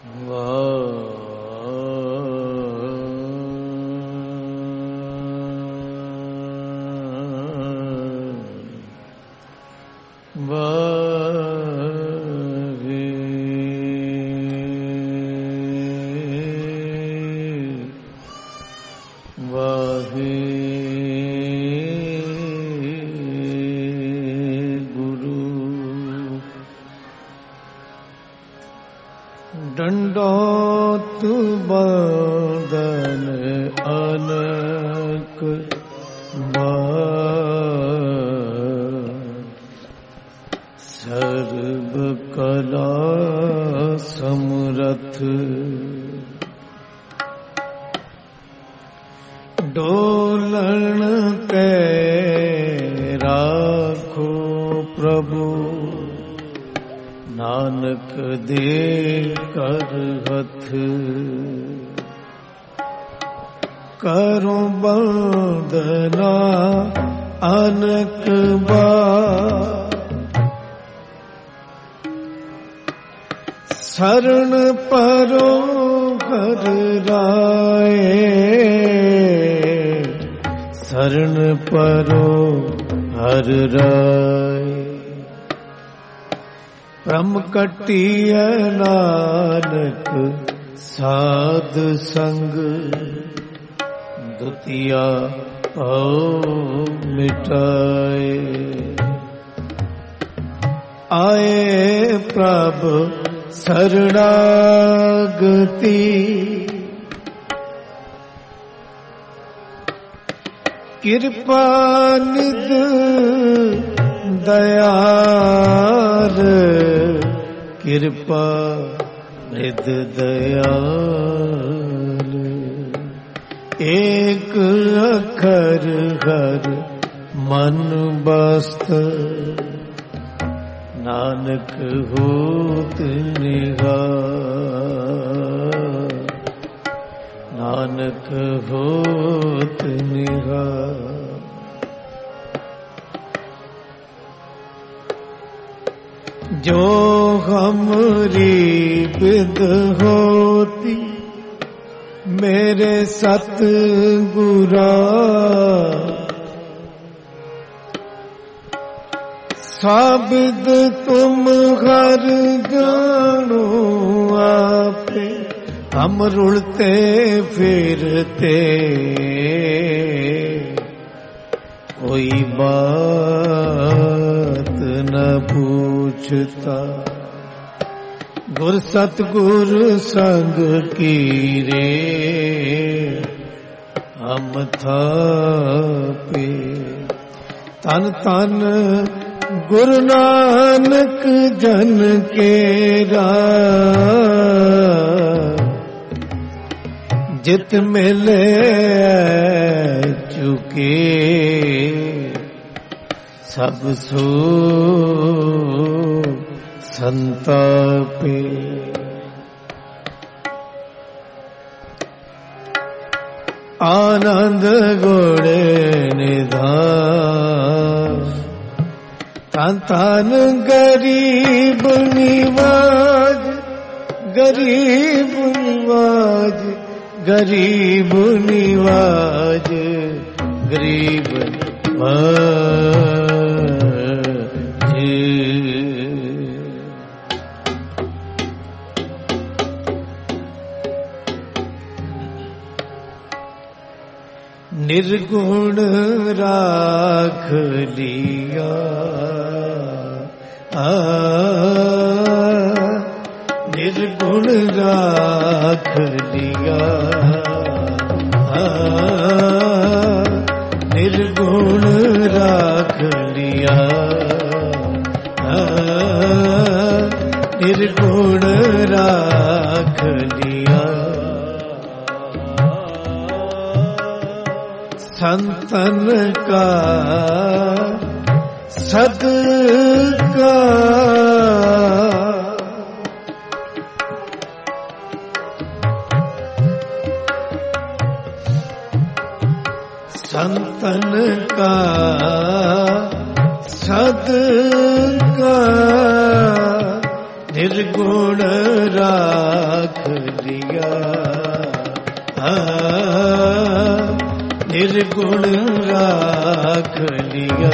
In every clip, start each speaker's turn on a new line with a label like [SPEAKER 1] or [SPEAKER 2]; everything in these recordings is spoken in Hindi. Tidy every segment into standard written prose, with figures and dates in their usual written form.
[SPEAKER 1] ਡੰਡੋਤ ਬਦਨ ਅਨਕ ਸਰਬ ਕਲਾ ਸਮਰਥ ਡੋਲਣ ਕੈ ਰਾਖੋ ਪ੍ਰਭੂ ਨਾਨਕ ਦੇ ਕਰ ਹੱਥ ਕਰੋ ਬੰਦਨਾ ਅਨਕ ਬਾਰ ਸਰਣ ਪਰੋ ਹਰ ਰਾਏ ਸਰਣ ਪਰੋ ਹਰ ਰਾਏ ਬ੍ਰਹਮ ਕਟਿਐ ਨਾਨਕ ਸਾਧ ਸੰਗ ਦੁਤੀਆ ਭਉ ਮਿਟਾਏ ਆਏ ਪ੍ਰਭ ਸਰਣਾਗਤੀ ਕਿਰਪਾ ਨਿਧ ਦਇਆਲ ਕਿਰਪਾ ਨਿਧ ਦਇਆਲ ਏਕ ਅੱਖਰ ਹਰ ਮਨ ਬਸਤ ਨਾਨਕ ਹੋਤ ਨਿਹਾਲ ਨਾਨਕ ਹੋਤ ਨਿਹਾਲ ਜੋ ਹਮਰੀ ਬਿਦ ਹੋਤੀ ਮੇਰੇ ਸਤ ਗੁਰਾ ਸਾਬਿਦ ਤੁਮ ਹਰ ਜਾਣੋ ਆਪੇ ਹਮ ਰੁਲਤੇ ਫਿਰਤੇ ਕੋਈ ਬਾਤ ਨ ਪੁੱਛਤਾ ਗੁਰ ਸਤਿਗੁਰ ਸੰਗ ਕੀਰੇ ਹਮ ਥਾਪੇ ਤਨ ਤਨ ਗੁਰੂ ਨਾਨਕ ਜਨ ਕੇਰਾ ਜਿਤ ਮਿਲੇ ਚੁਕੇ ਸਭ ਸੋ ਸੰਤਾਪੇ ਆਨੰਦ ਗੁੜੇ ਨਿਧਾਨ ਤਨ ਤਨ ਗਰੀਬ ਨਿਵਾਜ ਗਰੀਬ ਨਿਵਾਜ ਗਰੀਬ ਨਿਵਾਜ ਗਰੀਬ ਨਿਰਗੁਣ ਰਾਖ ਲਿਆ ਨਿਰਗੁਣ ਰਾਖ ਲਿਆ ਨਿਰਗੁਣ ਰਾਖ ਲਿਆ ਨਿਰਗੁਣ ਰਾਖ ਲਿਆ ਸੰਤਨ ਕਾ ਸਦਕਾ ਸੰਤਨ ਕਾ ਸਦਕਾ ਨਿਰਗੁਣ ਰਾਖ राख लिया, निर्गुण राख लिया,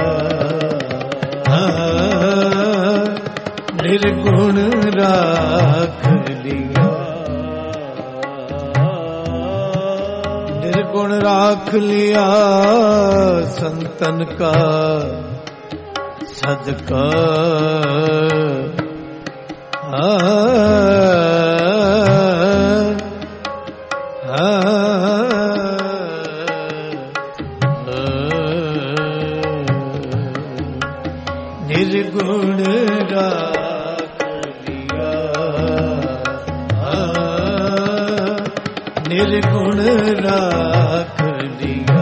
[SPEAKER 1] निर्गुण राख लिया, निर्गुण राख लिया संतन का सदका, निर्गुण राख लिया, निर्गुण राख लिया,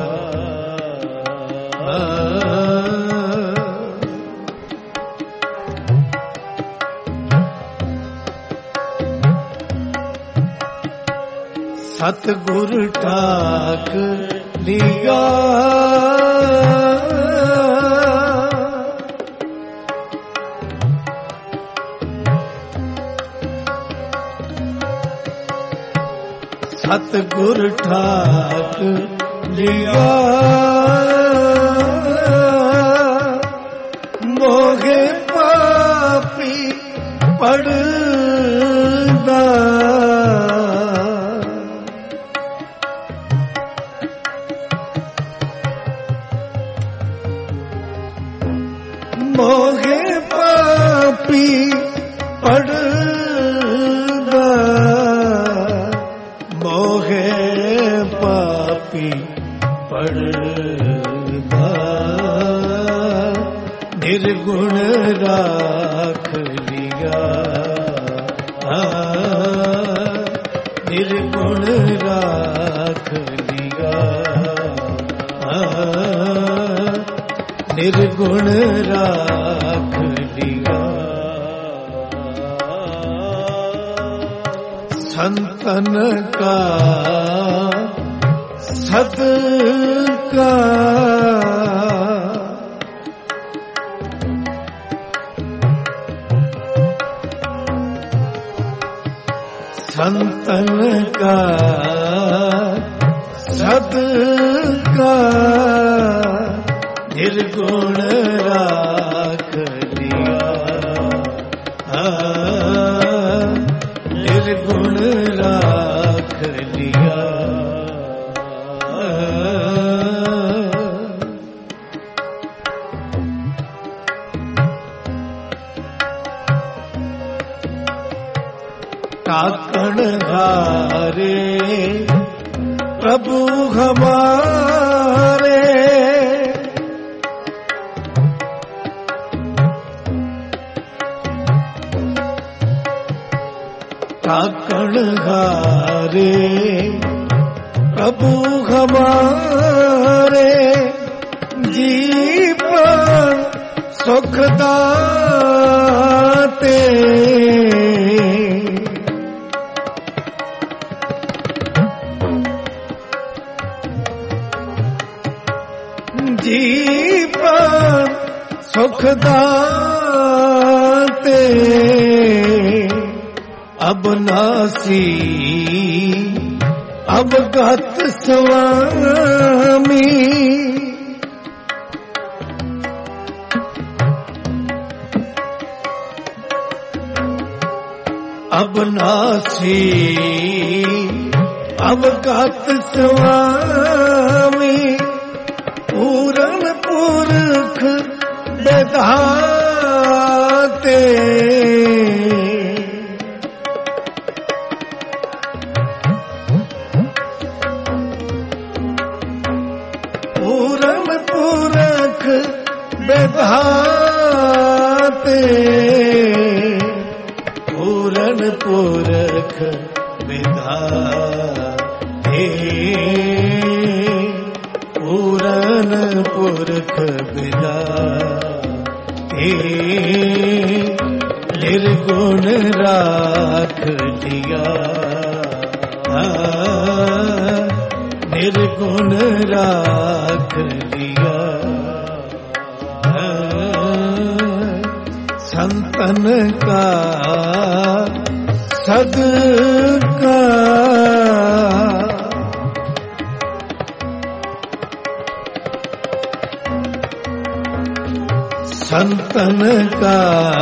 [SPEAKER 1] सतगुर ठाक लिया, सतगुर ठाक लिया, मोहे पापी पड़दा, मोहे पापी पड़दा, मोहे पापी पड़दा, निर्गुण राख लिया, निर्गुण राख लिया, निर्गुण राख लिया, संतन का सदका, संतन का सदका, निर्गुण राख लिया, निर्गुण राख लिया, ताकण हारे प्रभु हमारे, ताकण हारे प्रभु हमारे, जीवन सुख दाते, जीवन सुख दाते, अब नासी अवगत स्वामी, अब नासी अवगत स्वामी, पूरन पुरख बेदाते, पूरन पुरख बेदाते, पूरन पुरख बेदाते, पूरन पुरख बेदाते, निर्गुण राख लिया, निर्गुण राख लिया, संतन का सदका संतन का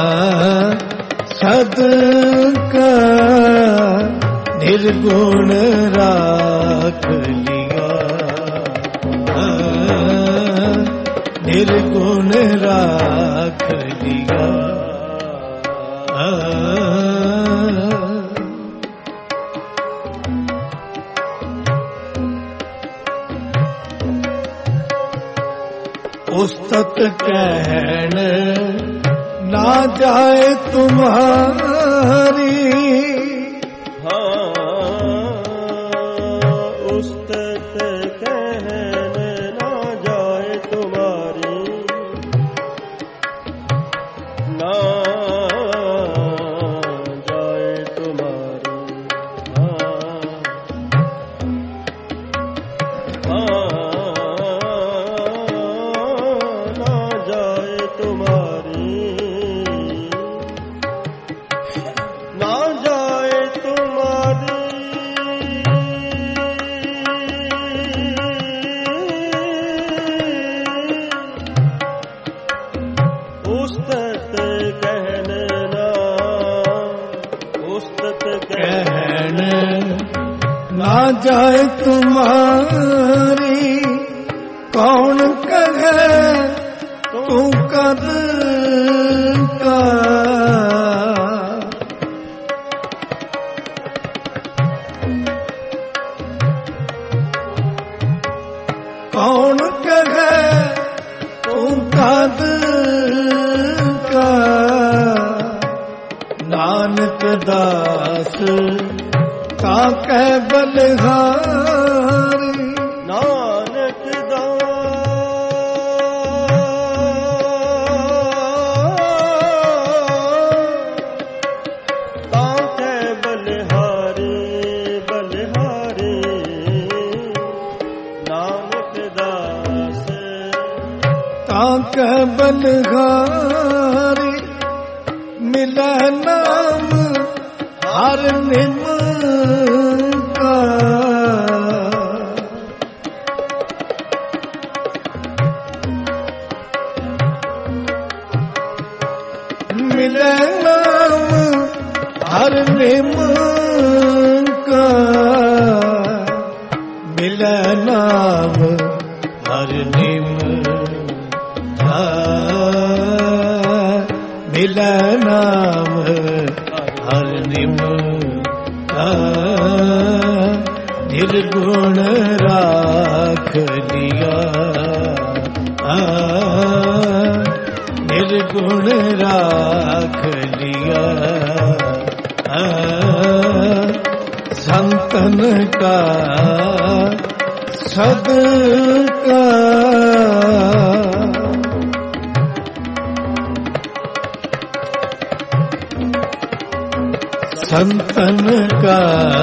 [SPEAKER 1] सदका निर्गुण राख लिया, निर्गुण राख लिया। उस्तत कहन ना जाए तुम्हारी,
[SPEAKER 2] उस्तत कहन ना जाए तुम्हारी, ना जाए तुम्हारी।
[SPEAKER 1] ना जाए तुम्हारी, कौन कहे तू कद का, कौन कहे तू कद का। नानक दास का कह बलिहारी,
[SPEAKER 2] नानक दास का कह बलिहारी, बलिहारी। नानक दास
[SPEAKER 1] का कह बलिहारी, मिले नाम हर निम का। मिले नाम हर निम का, मिले नाम हर निम का, मिले नाम हर निम का। निर्गुण राख लिया, निर्गुण राख लिया। संतन का सदका, संतन का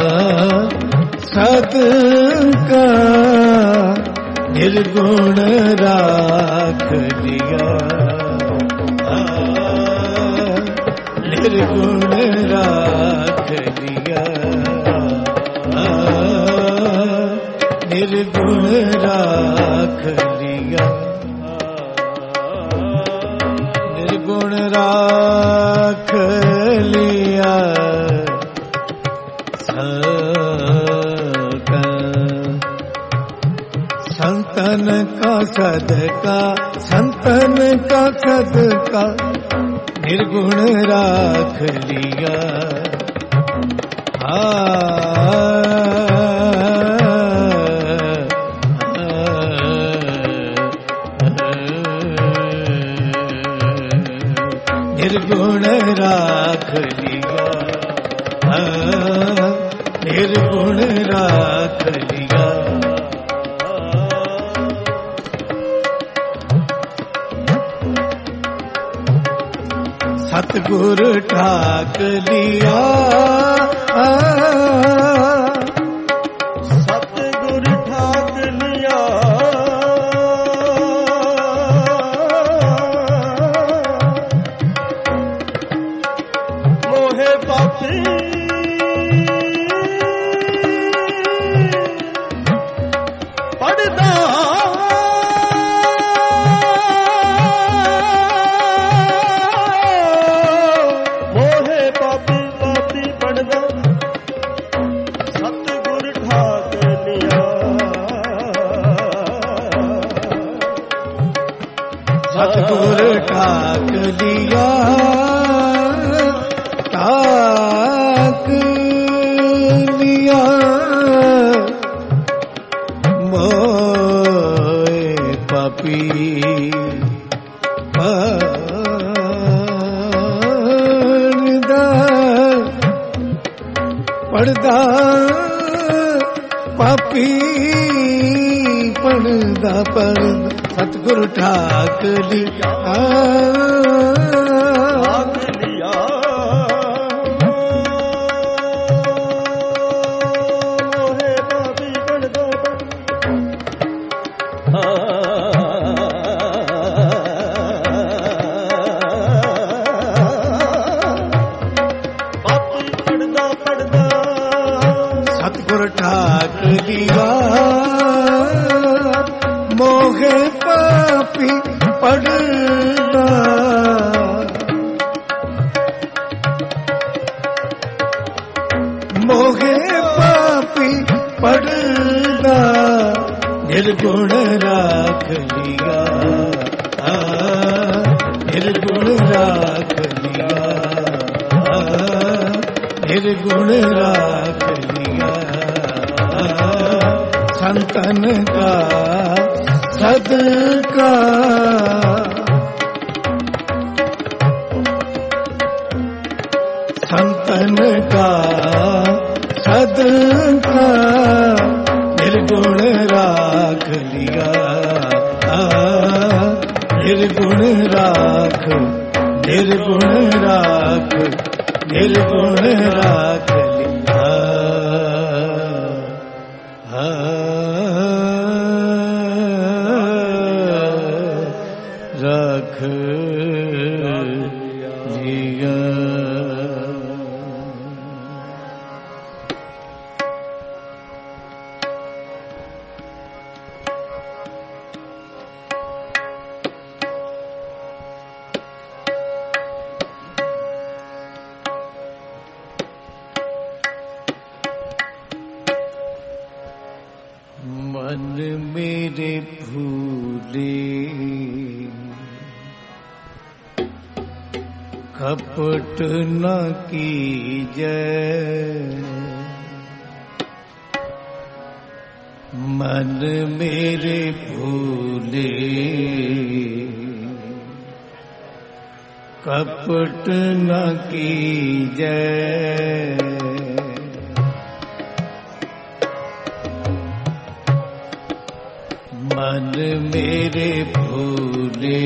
[SPEAKER 1] सदका निर्गुण राख लिया, निर्गुण राख लिया, निर्गुण राख लिया, निर्गुण राख लिया। संतन का सदका, संतन का सदका निर्गुण राख लिया। निर्गुण राख लिया, निर्गुण राख लिया। सतगुर ठाक लिया,
[SPEAKER 2] सतगुर ठाक लिया। मोहे पापी
[SPEAKER 1] पड़दा पापी पड़दा सतगुरु ठाक लिया ठाक लिया मोहे पापी पड़दा मोहे पापी पड़दा निर्गुण राख लिया निर्गुण राख लिया निर्गुण राख लिया संतन का सदका संतन का सदका निर्गुण राख लिया निर्गुण राख निर्गुण राख निर्गुण राख लिया रख लिया मन मेरे भूले कपट न कीजै मन मेरे भूले कपट न कीजै मन मेरे भूले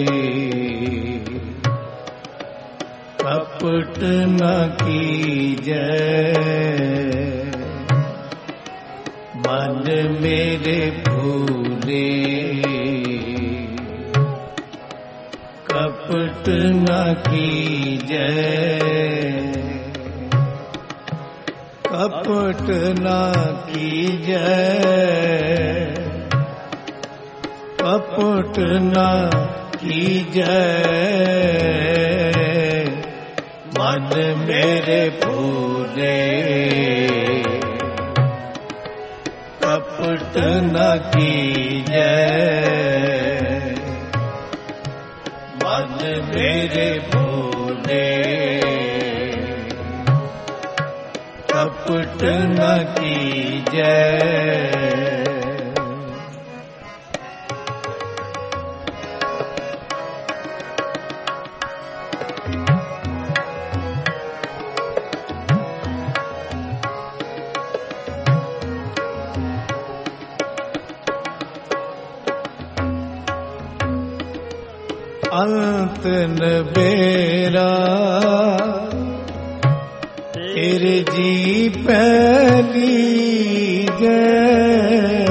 [SPEAKER 1] कपट न कीजै मन मेरे भूले कपट न कीजै कपट न कीजै कपट न कीजै मन मेरे भूले कपट न कीजै मन मेरे भूले कपट न कीजै अंत न बेरा तेरे जी पहली जय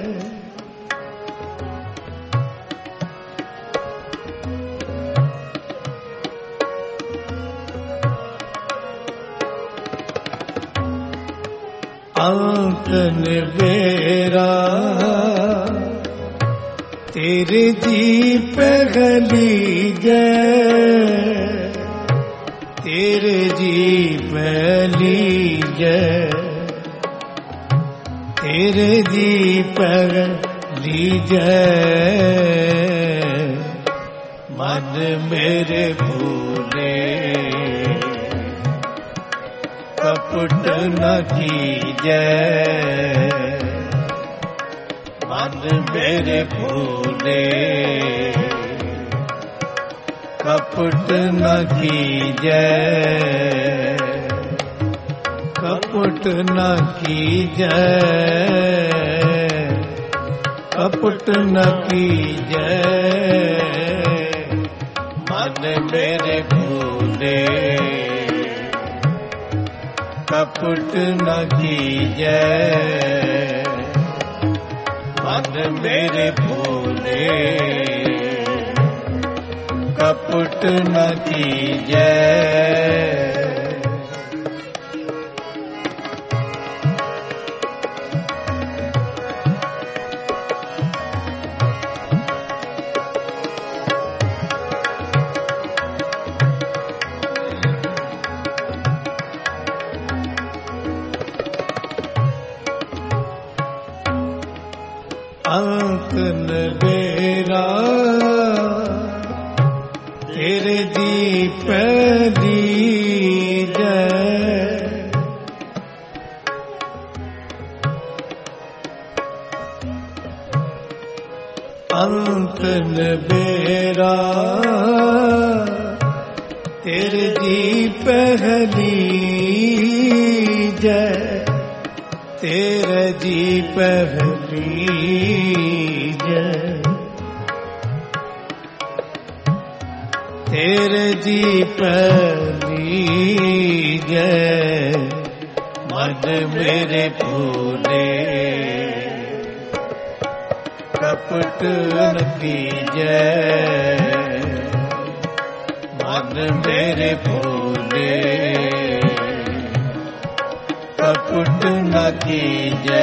[SPEAKER 1] अंत न बेरा तेरे जी पहली जय तेरे जी पहली जय तेरे जी पहली जय मन मेरे भूले कपट न कीजै मन मेरे भूले कपट न कीजै कपट न कीजै, कपट न कीजै, मन मेरे भूले कपट न कीजै, मन मेरे भूले कपट न कीजै। अंत न बेरा तेरे दीप दीजै, अंत न बेरा तेरे दीप दीजै, तेरे जी पहली जय, तेरे जी पहली जय, मन मेरे भूले कपट न कीजै, मन मेरे भूले कपट न कीजै।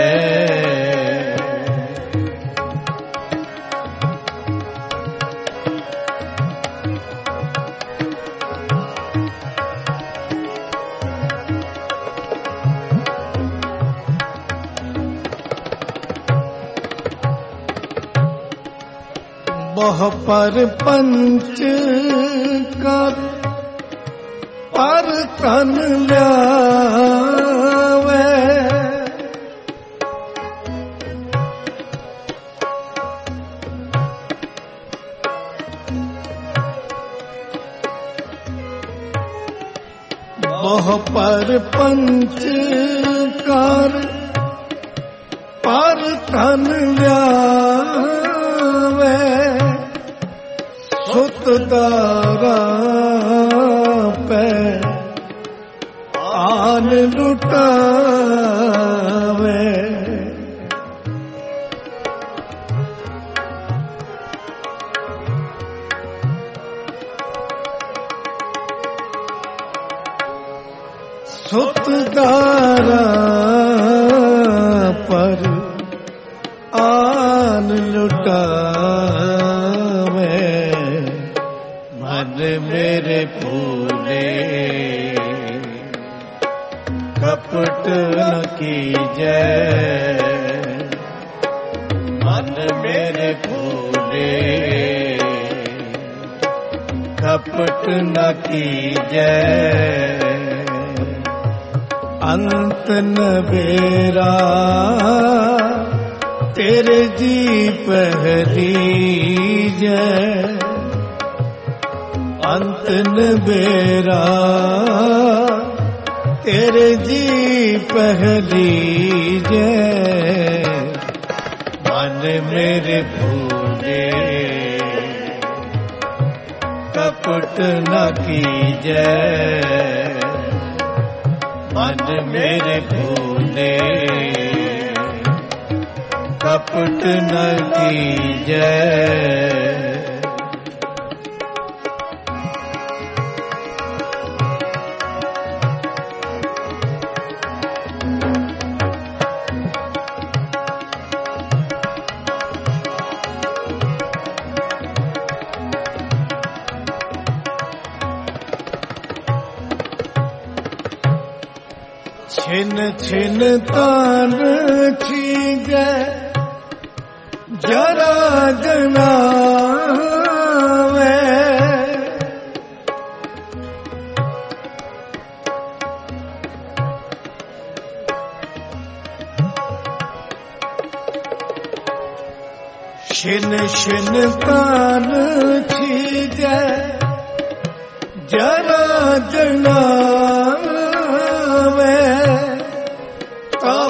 [SPEAKER 1] बहु पर पंच कर पर तन ल्यावे, बहु पर पंच कर पर तन ल्यावे, सुत दारा पे आन लुटावे, सुत दारा पर आन लुटावे, मन मेरे भूले कपट न कीजै, मन मेरे भूले कपट न कीजै। अंत न बेरा तेरे जी पहली जय, अंत न बेरा तेरे जी पहली जय, मन मेरे भूले कपट न कीजै, मन मेरे भूले कपट न कीजै। छिन छिन तान छीजै जरा जनावे, छिन छिन तान छीजै जरा जनावे,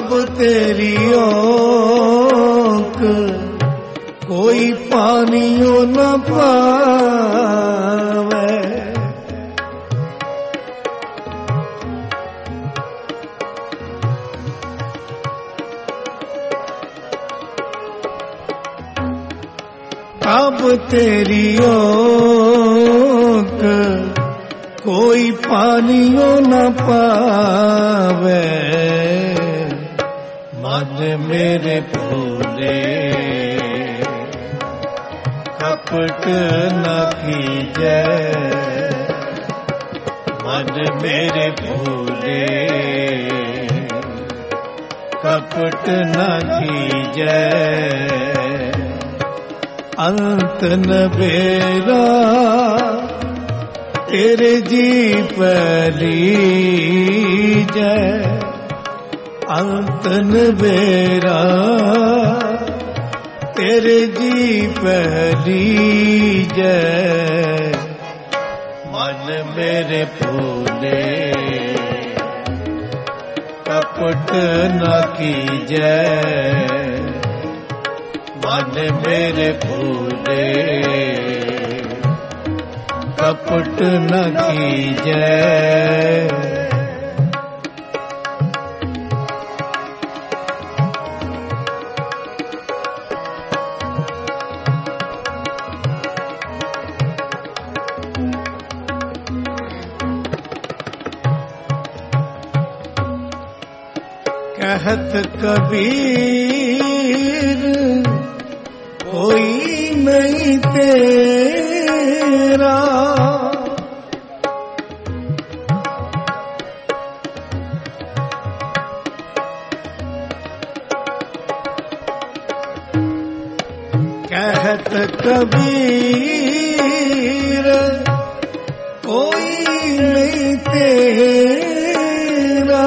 [SPEAKER 1] कब तेरी ओक कोई पानियों न पावे, कब तेरी ओक कोई पानियों न पावे, मन मेरे भूले कपट न कीजे, मन मेरे भूले कपट न कीजे, अंत न बेरा तेरे जी पली जय, अंत न बेरा तेरे जी पली जय, मन मेरे भूले कपट न कीजे, मन मेरे भूले कपट न कीजे। कहत कबीर कोई नहीं तेरा, कहत कबीर कोई नहीं तेरा,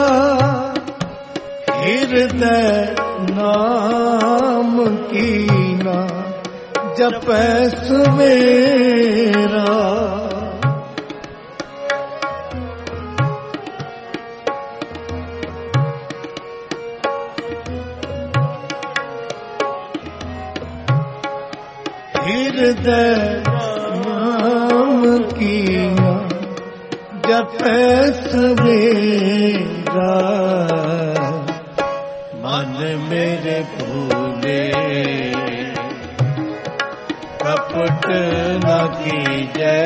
[SPEAKER 1] हृदय नाम की ना जपै सवेरा, हृदय नाम की ना जपै सवेरा, मन मेरे भूले कपट न कीजे,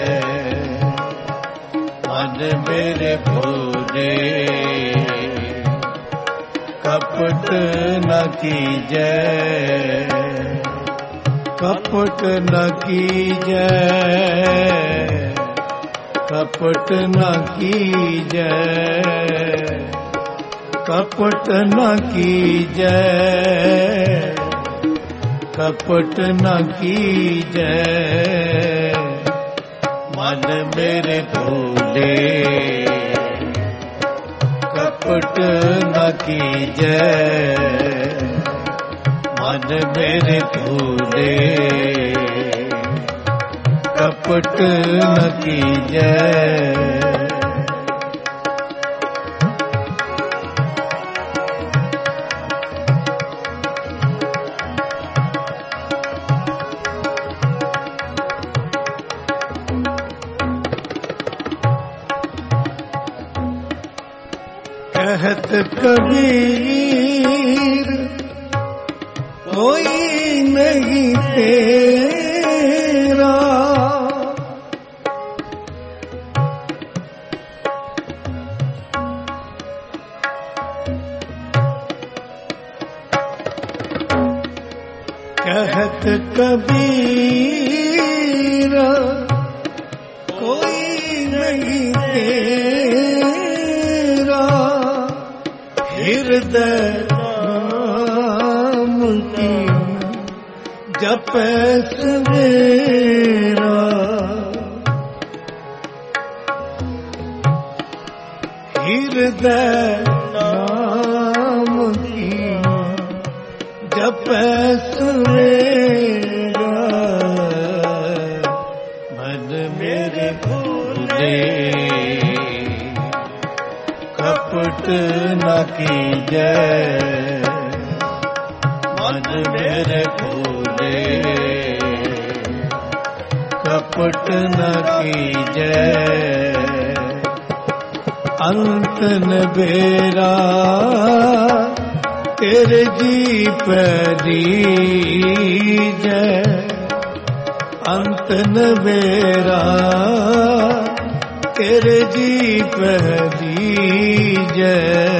[SPEAKER 1] मन मेरे भूले कपट न कीजे, कपट न कीजे, कपट न कीजे, कपट न कीजे, कपट न कीजे, मन मेरे भूले कपट न कीजे, मन मेरे भूले कपट न कीजे। कहत कबीर कोई नहीं तेरा, कहत कबीर कोई नहीं तेरा, हृदय नाम की जपै सवेरा, हृदय नाम की जपै सवेरा, मन मेरे भूले कपट न कीजै मन मेरे भूले कपट न कीजै अंत न बेरा तेरे जी पैदीजै अंत न बेरा तेरे जी पैदीजै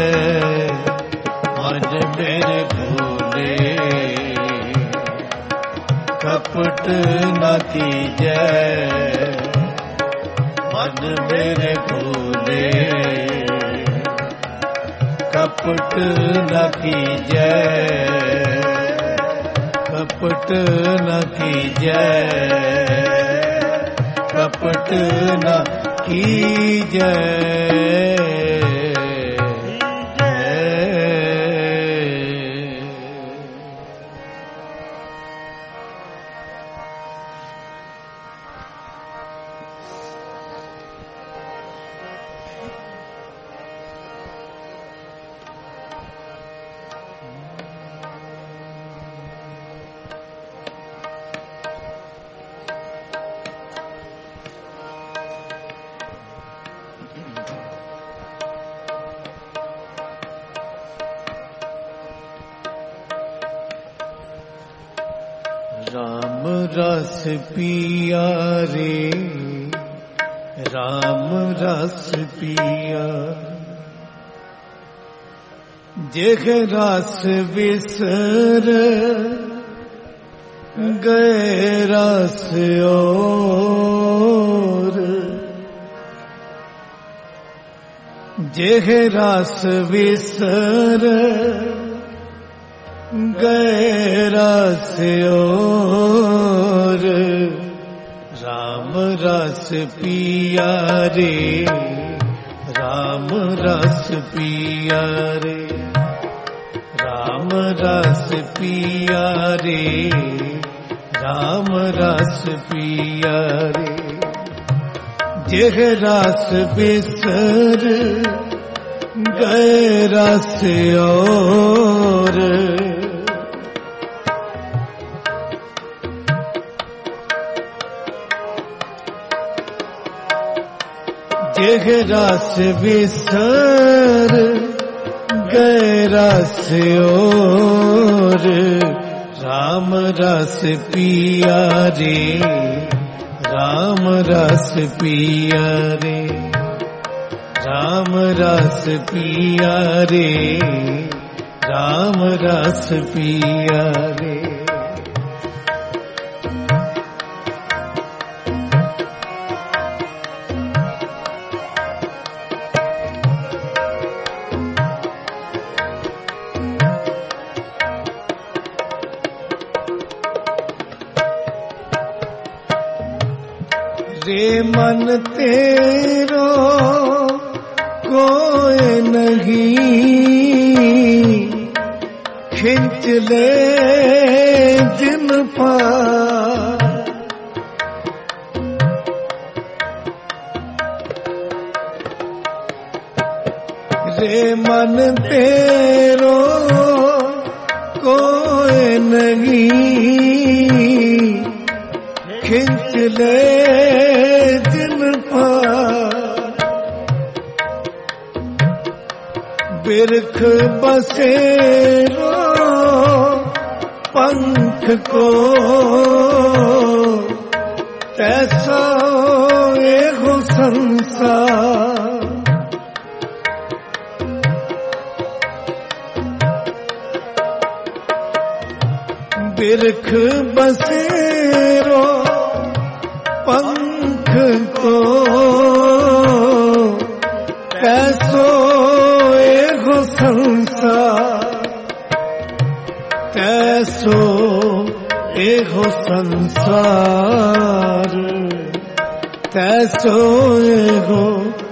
[SPEAKER 1] मन मेरे भूले कपट न कीजै मन मेरे भूले कपट न कीजै कपट न कीजै कपट न कीजै राम रस पिया रे राम रस पिया जेह रस बिसर गए रस और जेह रस बिसर गए रस और राम रस पिया रे राम रस पिया रे राम रस पिया रे राम रस पिया रे जेह रस बिसर गए रस और जेह रस बिसर गए रस और राम रस पिया रे राम रस पिया रे राम रस पिया रे राम रस पिया रे रे मन तेरो कोई नहीं खिंच ले जिन पार रे मन तेरो कोई नहीं खिंच ले जिन पार बिरख बसेरो पंख को तैसा एगो संसार बिरख बसेरो पंख को कैसो एगो संसार कैसो एगो संसार कैसो एगो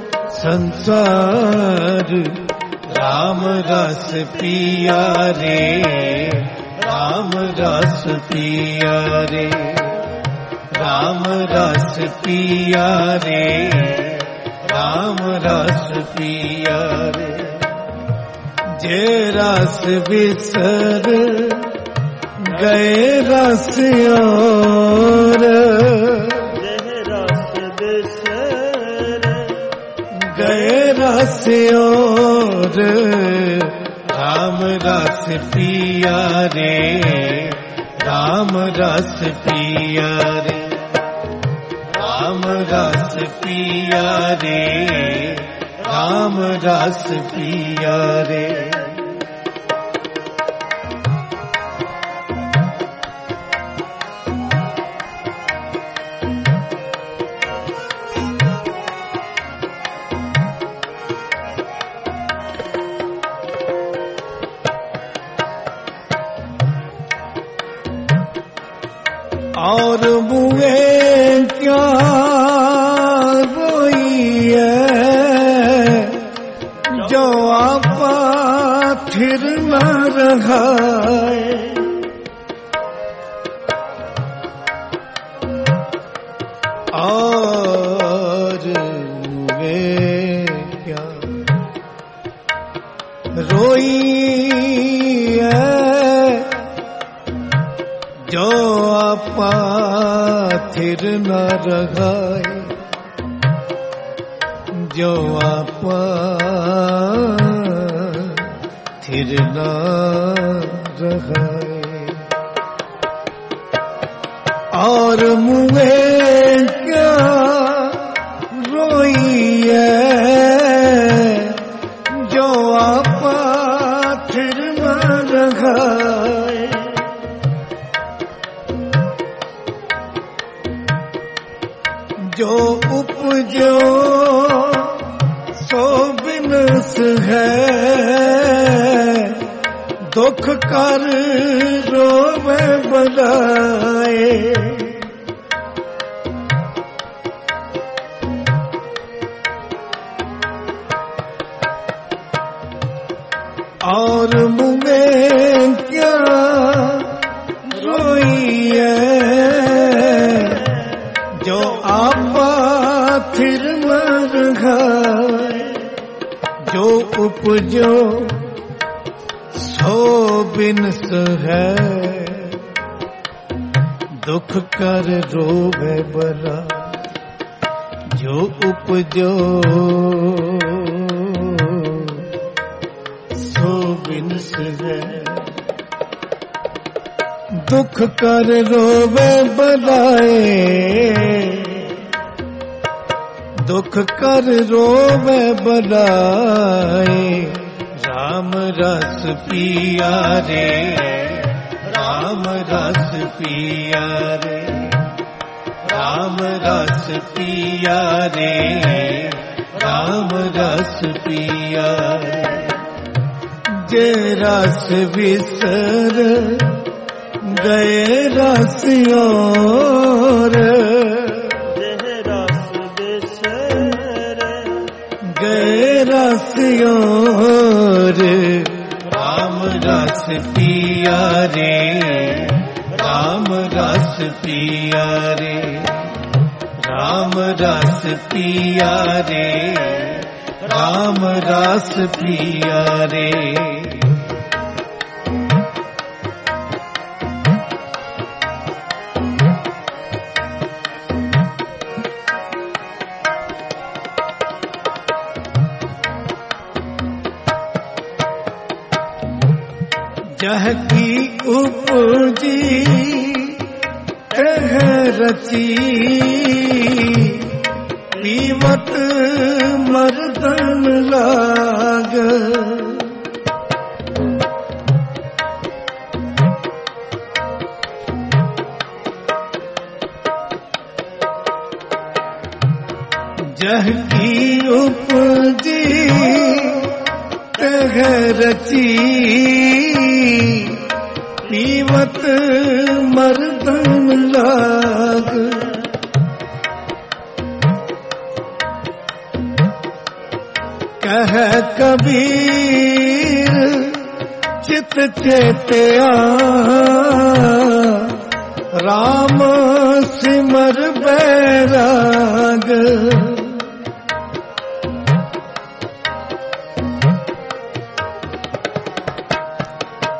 [SPEAKER 1] संसार राम रस पिया रे राम रस पिया रे राम रस पिया रे राम रस पिया रे जे रस बिसर गए रस और,
[SPEAKER 2] जे रस बिसर
[SPEAKER 1] गए रस और, राम रस पिया रे, राम रस पिया रे, राम रस पिया रे, राम रस पिया रे। और मुए क्या रोई है, जो आपा फिर न रहा है। और मुए क्या रोई है, जो आपा फिर न रहाए, जो आपा फिर न रहाए। और मुझे क्या रोई है, जो आपा फिर न रहाए। जो उपजो सो बिनस है, दुख कर रोवे बनाए। और मुझे क्या रोई है, जो आपा फिर मर गए। जो उपजो सो बिनस है, दुख कर रोवे बला। जो उपजो सो बिनस है, दुख कर रोवे बलाए। दुख कर रोवे बलाए। राम रस पिया रे, राम रस पिया रे, राम रस पिया रे, राम रस पिया रे। जे रस बिसर गए रस और,
[SPEAKER 2] जे रस बिसर
[SPEAKER 1] गए रस और, राम रस पिया रे, राम रस पिया रे, राम रस पिया रे, राम रस पिया रे। जह की उपजी कह रची, पीवत मर्दन लाग। जह की उपजी कह रची, पीवत मर्दन लाग। कह कबीर चित चेत्या, राम सिमर बैराग।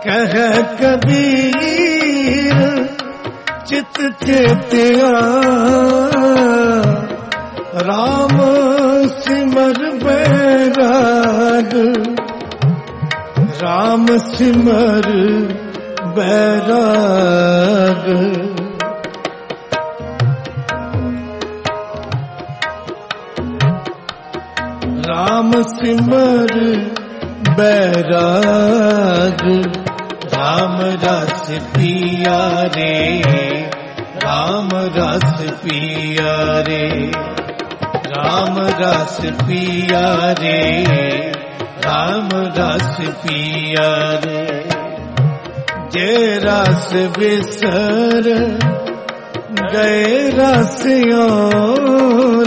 [SPEAKER 1] कह कबीर चित चेतिया राम सिमर बैराग राम सिमर बैराग राम सिमर बैराग राम रस पिया रे राम रस पिया रे राम रस पिया रे राम रस पिया रे जे रस बिसर गए रस और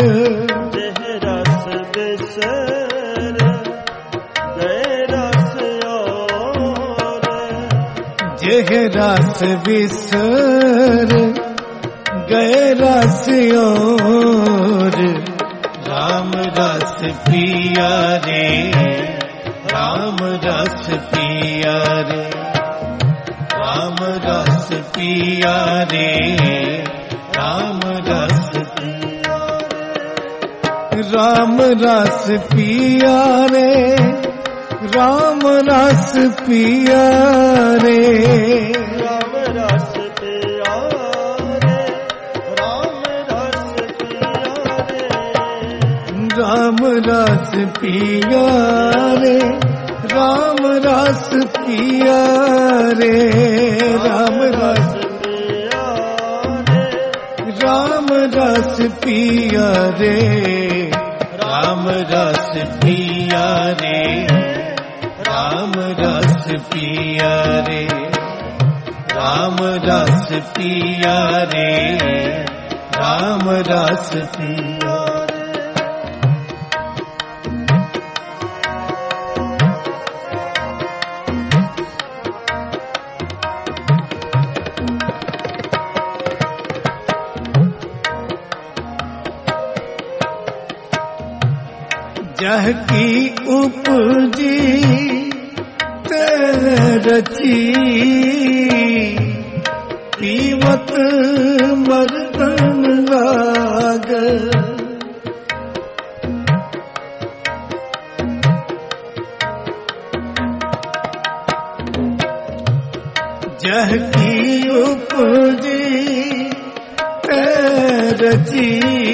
[SPEAKER 1] रस बिसर गए रस और राम रस पिया रे राम रस पिया रे राम रस पिया रे राम रस पिया राम रस पिया रे राम रस पिया रे
[SPEAKER 2] राम रस पिया रे राम रस पिया रे
[SPEAKER 1] राम रस पिया रे राम रस पिया रे राम रस
[SPEAKER 2] पिया रे
[SPEAKER 1] राम रस पिया रे राम रस पिया रे राम रस पिया रे राम रस पिया रे राम रस पिया जह की उपजी रची पीवत मर्दन लाग जह की उपजी रची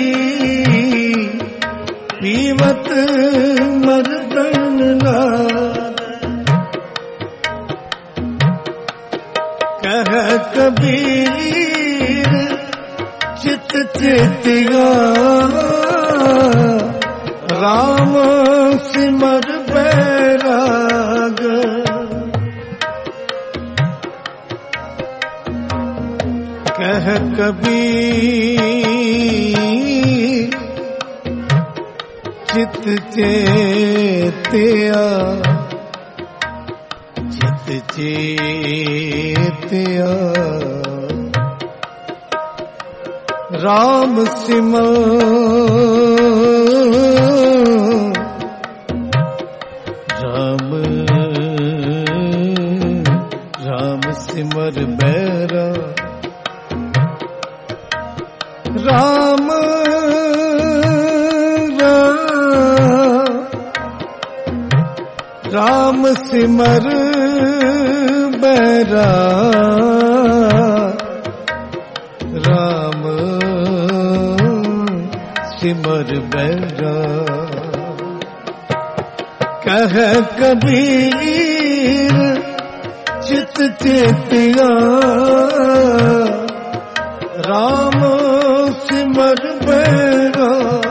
[SPEAKER 1] पीवत मर्दन लाग कह कबीर चित चेतिया राम सिमर बैराग कह कबीर चित चेतिया चित चेतिया राम सिमर राम सिमर बैरा राम राम सिमर बैरा राम सिमर बैरा कह कबीर चित चेतिया राम सिमर बैरा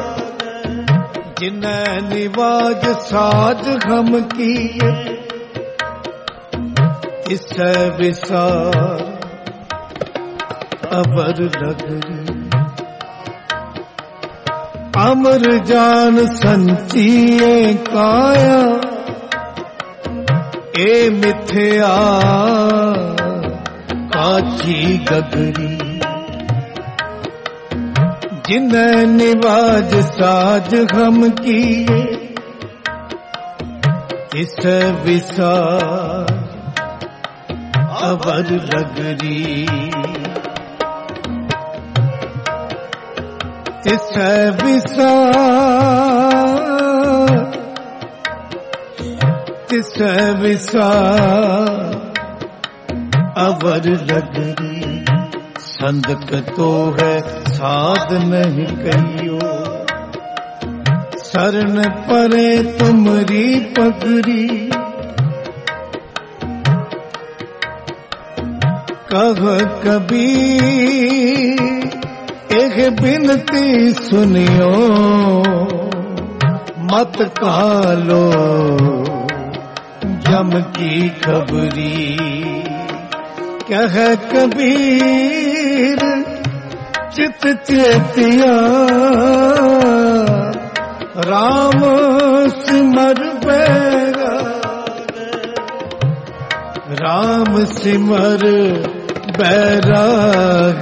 [SPEAKER 1] जिन निवाज साज हम किए इस विसार अबर नगरी अमर जान संचिए काया ए मिथ्या काची गगरी जिन निवाज साज हम किए इस विसार अवर लगरी। तिसै विसार तिसै विसार अवर लगरी। संदक तो है साध नहीं कहियो, शरण परे तुमरी पगरी। कह कबीर एक बिनती सुनियो, मत कालो जम की खबरी। कह कबीर चित चेतिया, राम सिमर बैराग। राम सिमर बैराग।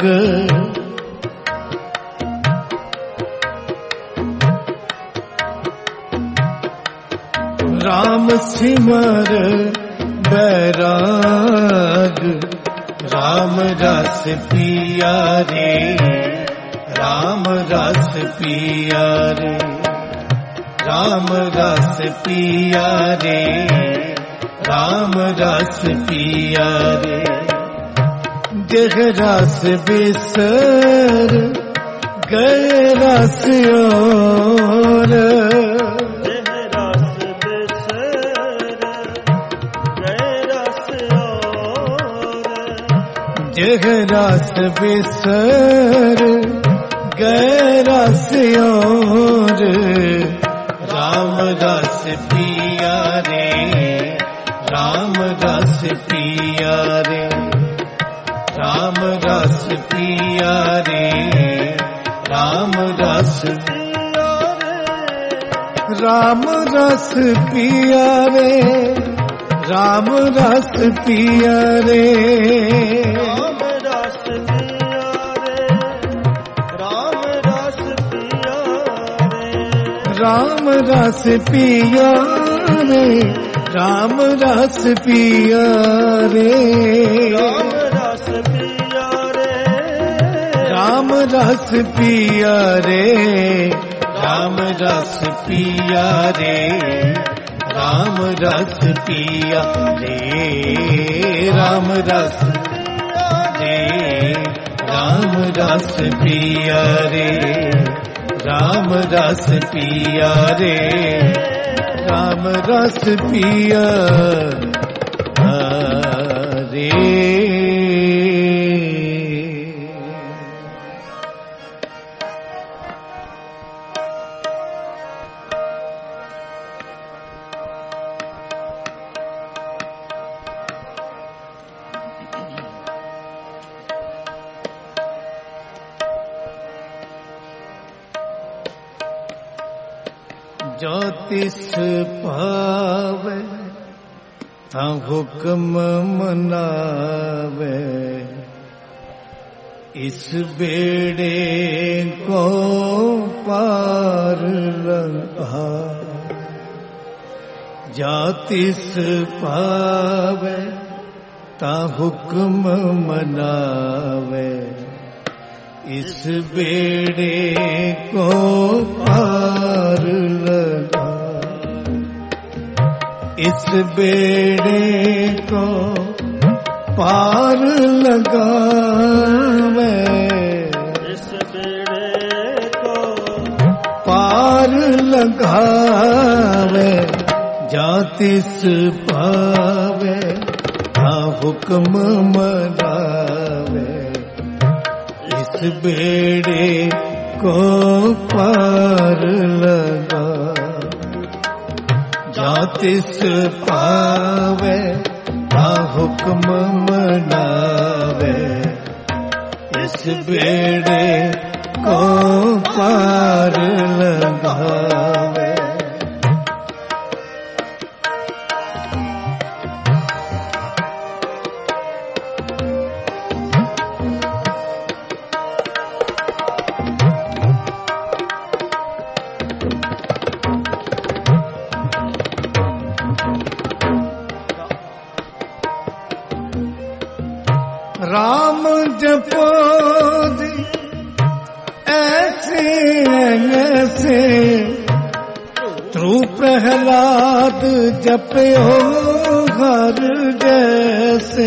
[SPEAKER 1] राम सिमर बैराग। राम रस पिया रे, राम रस पिया रे। राम रस पिया रे, राम रस पिया रे। जह रस बिसर गए रस और, जह रस बिसर गए रस और। राम रस पिया रे, राम रस पिया रे। राम रस पिया रे, राम रस पिया रे। राम रस पिया रे, राम रस पिया रे। राम रस पिया रे, राम रस पिया रे। राम रस पिया रे, राम रस पिया रे। राम रस पिया रे, राम रस रे। राम रस पिया रे, राम रस पिया रे। राम रस पिया रे। जो तिस पावे ता हुक्म मनावे, इस बेड़े को पार लंघा। जा तिस पावे ता हुक्म मनावे, इस बेड़े को पार लगा। इस बेड़े को पार लगा मैं,
[SPEAKER 2] इस बेड़े को
[SPEAKER 1] पार लगा मैं। जातिस पावे ता हुक्म मनावे, इस बेड़े को पार लगा। जातिस पावे ता हुक्म मनावे, इस बेड़े को पार लगावे। राम जपो जी ऐसे ऐसे, ध्रुव प्रहलाद जपयो हर जैसे।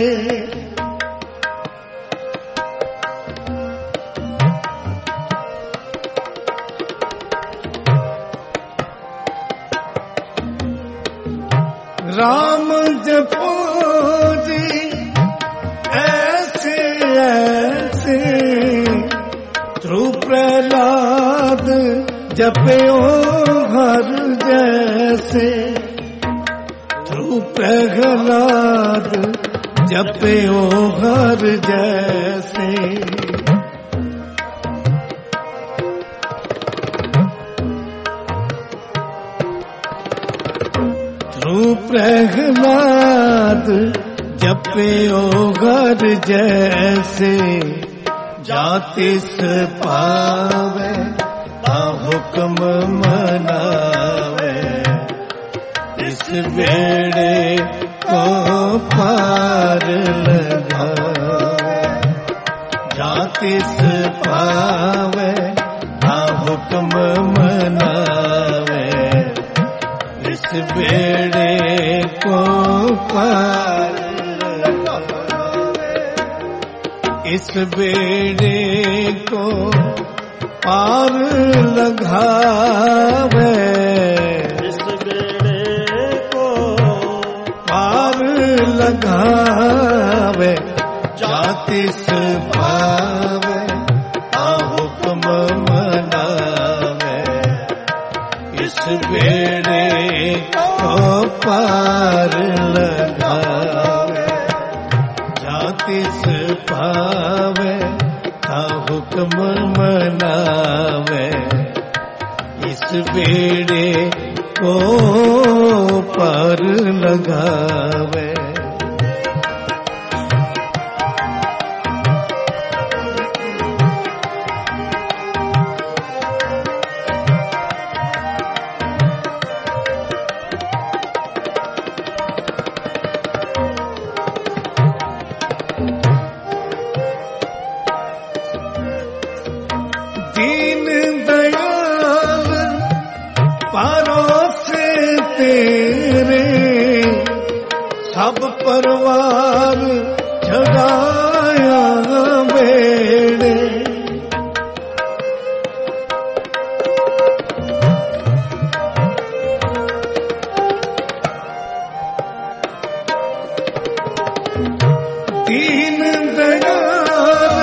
[SPEAKER 1] राम जपो जी ऐसे ऐसे, ध्रुव प्रहलाद जपयो हर जैसे। ध्रुव प्रहलाद जपयो हर जैसे। ध्रुव प्रहलाद जपयो हर जैसे। जातिस पावे हुक्म मनावे, इस बेड़े को पार लगावे। जातिस पावे हुक्म मनावे, इस बेड़े को पार लगावे। इस बेड़े को पार लगावे,
[SPEAKER 2] इस बेड़े को
[SPEAKER 1] पार लगावे। जातिस पावे हुक्म मनावे, इस बेड़े को पार लगावे। जातिस पावे हुक्म मनावे, इस बेड़े को पार लगावे। दीन दयाल परोसे तेरे, सब परवार छड़ाया बेड़े। दीन दयाल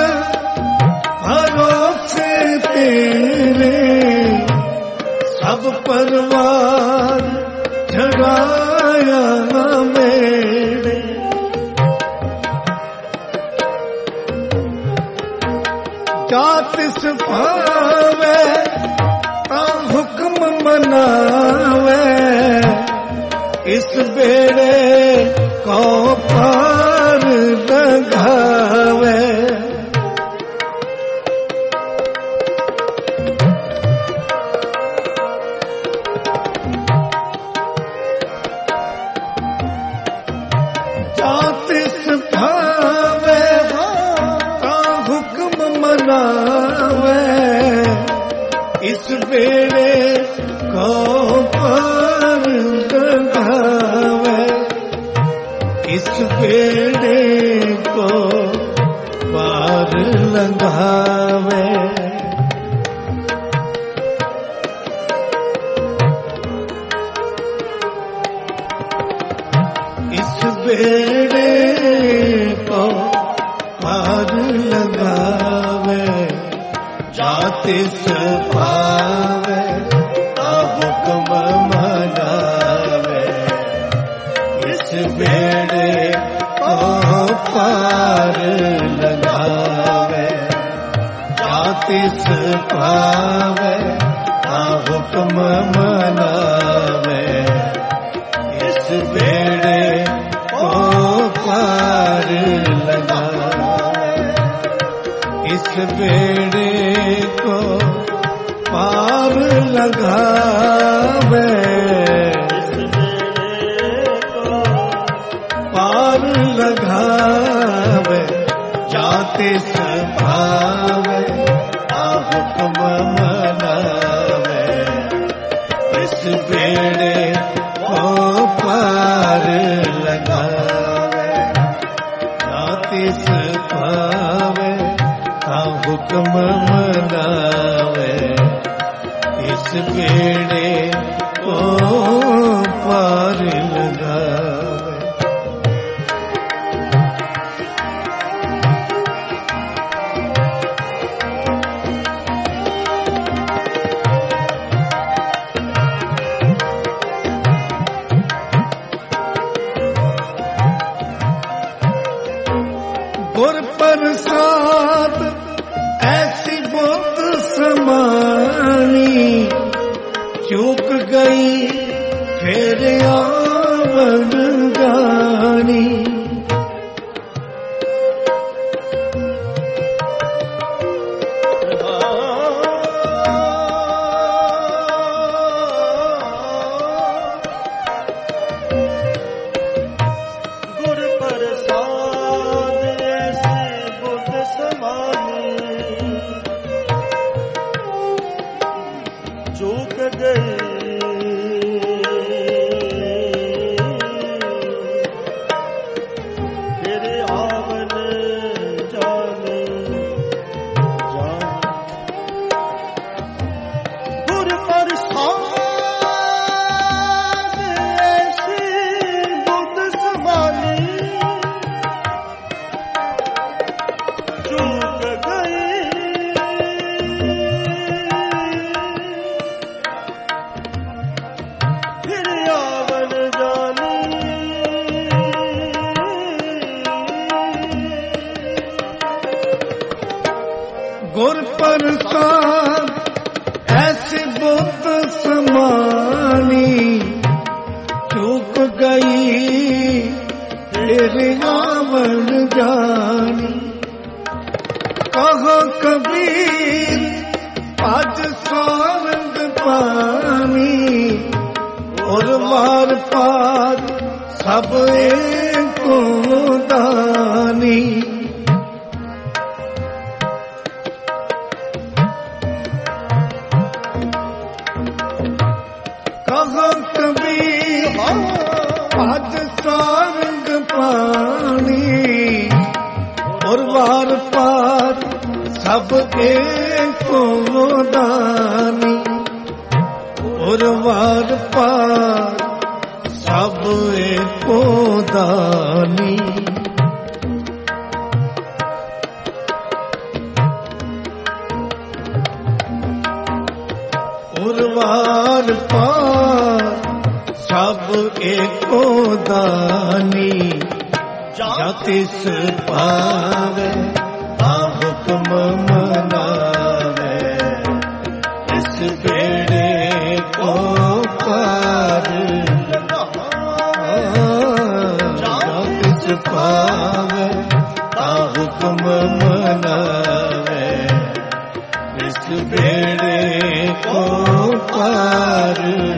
[SPEAKER 1] भरोसे तेरे, सब परवार छड़ाया मेरे। जातिस पावे हुक्म मनावे, इस बेड़े को पार लगावे। जातिस पावे हुक्म मनावे, इस बेड़े को पार लगावे। इस बेड़े को पार लगावे। इस बेड़े को पार लगावे। जातिस पावे हुक्म मनावे, इस बेड़े को पार लगावे। जातिस पावे हुक्म मनावे, इस बेड़े को पार लगावे। इस बेड़े को पार लगावे। पार लगावे। जातिस भावे हुक्म मनावे इस बेड़े को पार लगावे जातिस भावे हुक्म मनावे इस बेड़े को पार लगावे। गुर प्रसाद ऐसी बुद्ध समानी चूक गई फिर आवन जानी
[SPEAKER 2] चूक गई फिर आवन जाने गुर प्रसाद ऐसी बुद्ध समानी चूक गई
[SPEAKER 1] गुर प्रसाद ऐसी बुद्ध समानी चूक गई फिर आवन जानी कहा कबीर आज सारंग पानी और मार पार सब एको दानी कहा कबीर आज सारंग पानी और वार पार सब एको दानी और वार पार सब एको दानी उर्वार पार सब एको दानी जातिस पावे हुक्म मनावे इस बेड़े को पार जातिस पावे हुक्म मनावे इस बेड़े को पार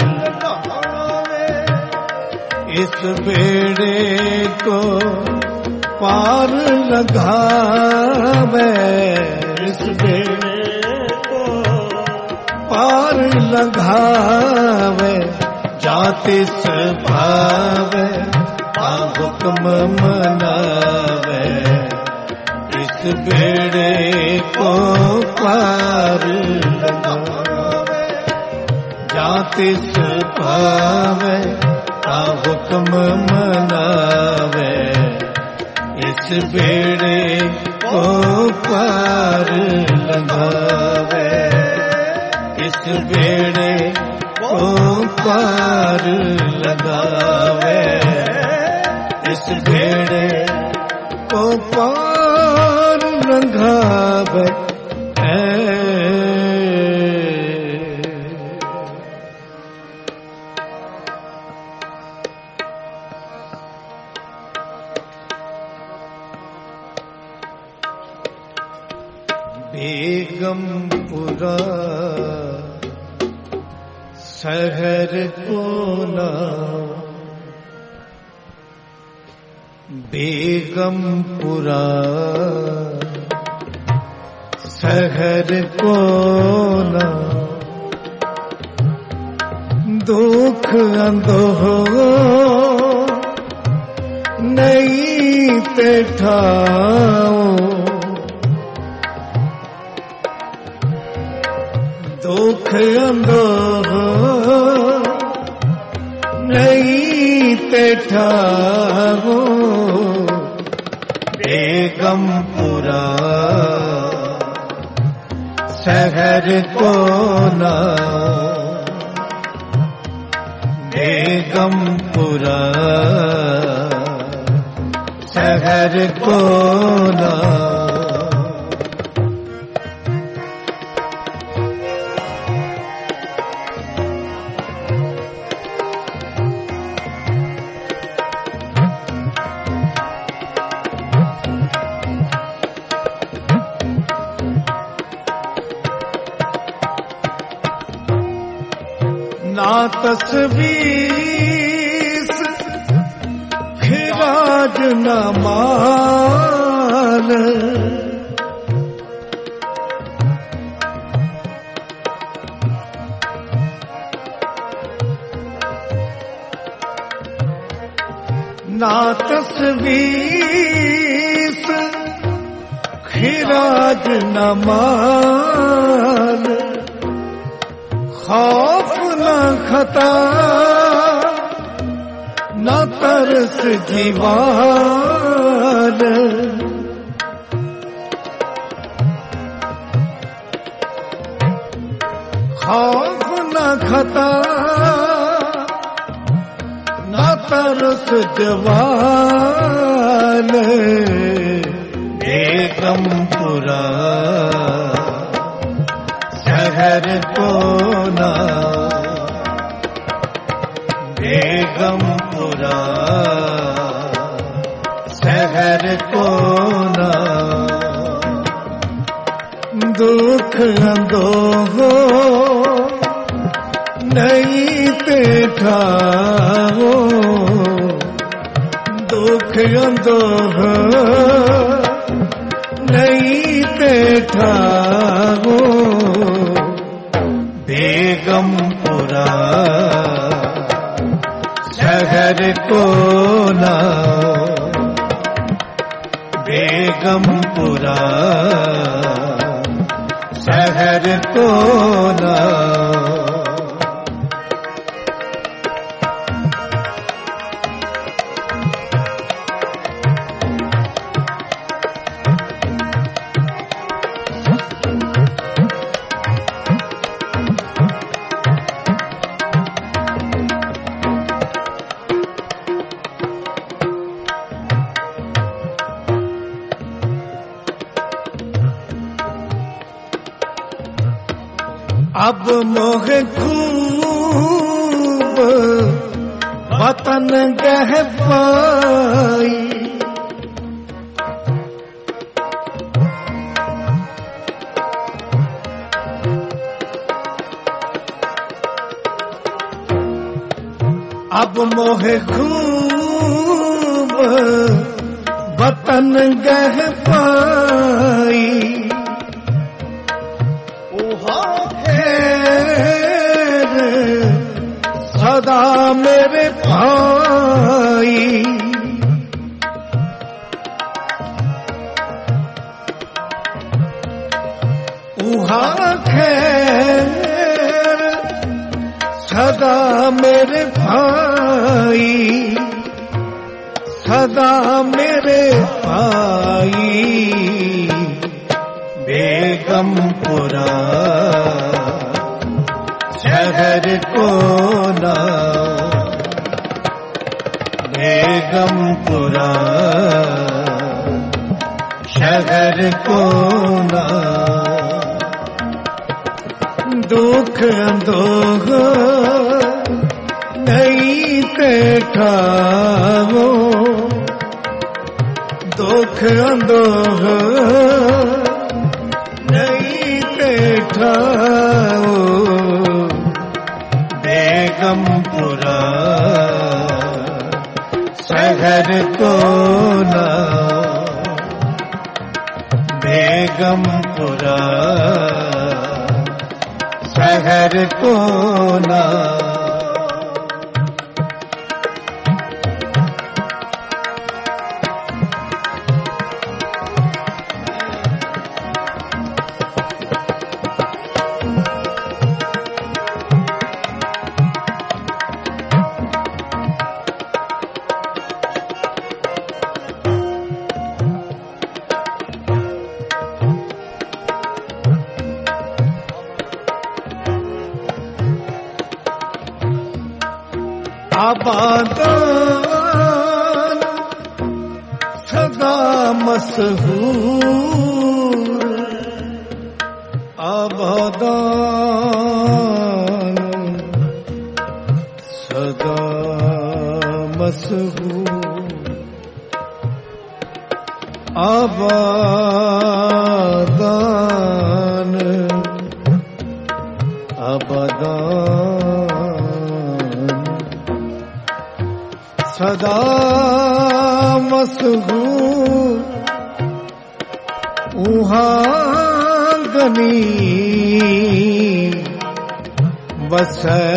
[SPEAKER 1] इस बेड़े को पार लगावे इस बेड़े को पार लगावे जातिस भावे हुक्म मनावे इस बेड़े को पार लगावे जातिस भावे हुक्म मनावे इस बेड़े को पार लगावे इस बेड़े को पार लगावे इस बेड़े को पार लगावे बेगमपुरा शहर को ना बेगमपुरा शहर को ना दुख अंधो नहीं ते ठाओ, दुख अंधो नहीं ते ठाओ। बेगमपुरा शहर को ना बेगमपुरा शहर को ना ना तस्वीर खिराज न माल, ना तस्वीर खिराज न माल, खौफ न खता न तरस जीवान, खौफ न खता न तरस जवान। बेगमपुरा शहर को ना बेगमपुरा शहर को ना दुख अंधो नहीं ते ठाओ, दुख अंधो नहीं ते ठाओ। बेगमपुरा शहर को ना बेगमपुरा शहर को ना अब मोह खूब वतन गह पाई, अब मोह खूब वतन गह पाई, सदा मेरे भाई। उहाँ खैर सदा मेरे भाई, सदा मेरे भाई। बेगमपुरा शहर को ना बेगमपुरा शहर को ना दुख अंधोग नहीं ते ठाओ, दुख अंधोग नहीं ते ठाओ। बेगमपुरा शहर शहर को नाओ बेगमपुरा शहर को नाओ आबादान सदा मशहूर आबादान सदा मशहूर आबादान आबादान सदा मशहूर उहांगनी बसे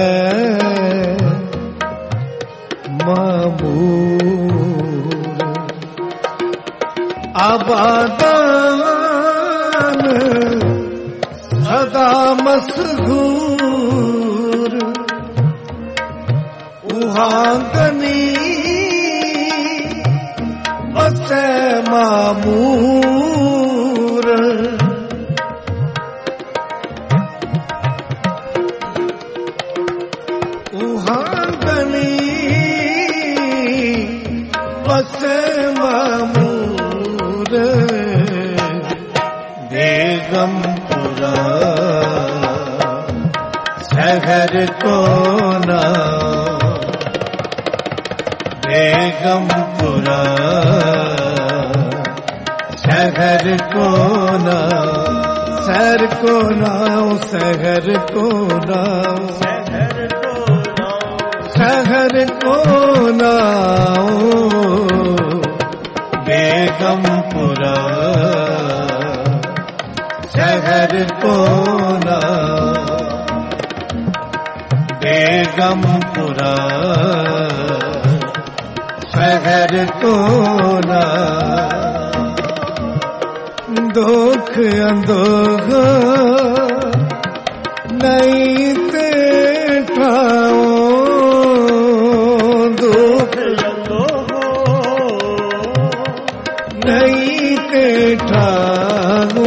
[SPEAKER 1] मामूर आबादान सदा मशहूर उहांगनी बसे मामूर उहांगनी बसे मामूर बेगमपुरा शहर को नाओ बेगमपुरा शहर को नाओ शहर को नाओ शहर को नाओ शहर को नाओ बेगमपुरा शहर को नाओ बेगमपुरा शहर को नाओ दुख अंदोह नहीं ते ठाओ दुख अंदोह नहीं ते ठाओ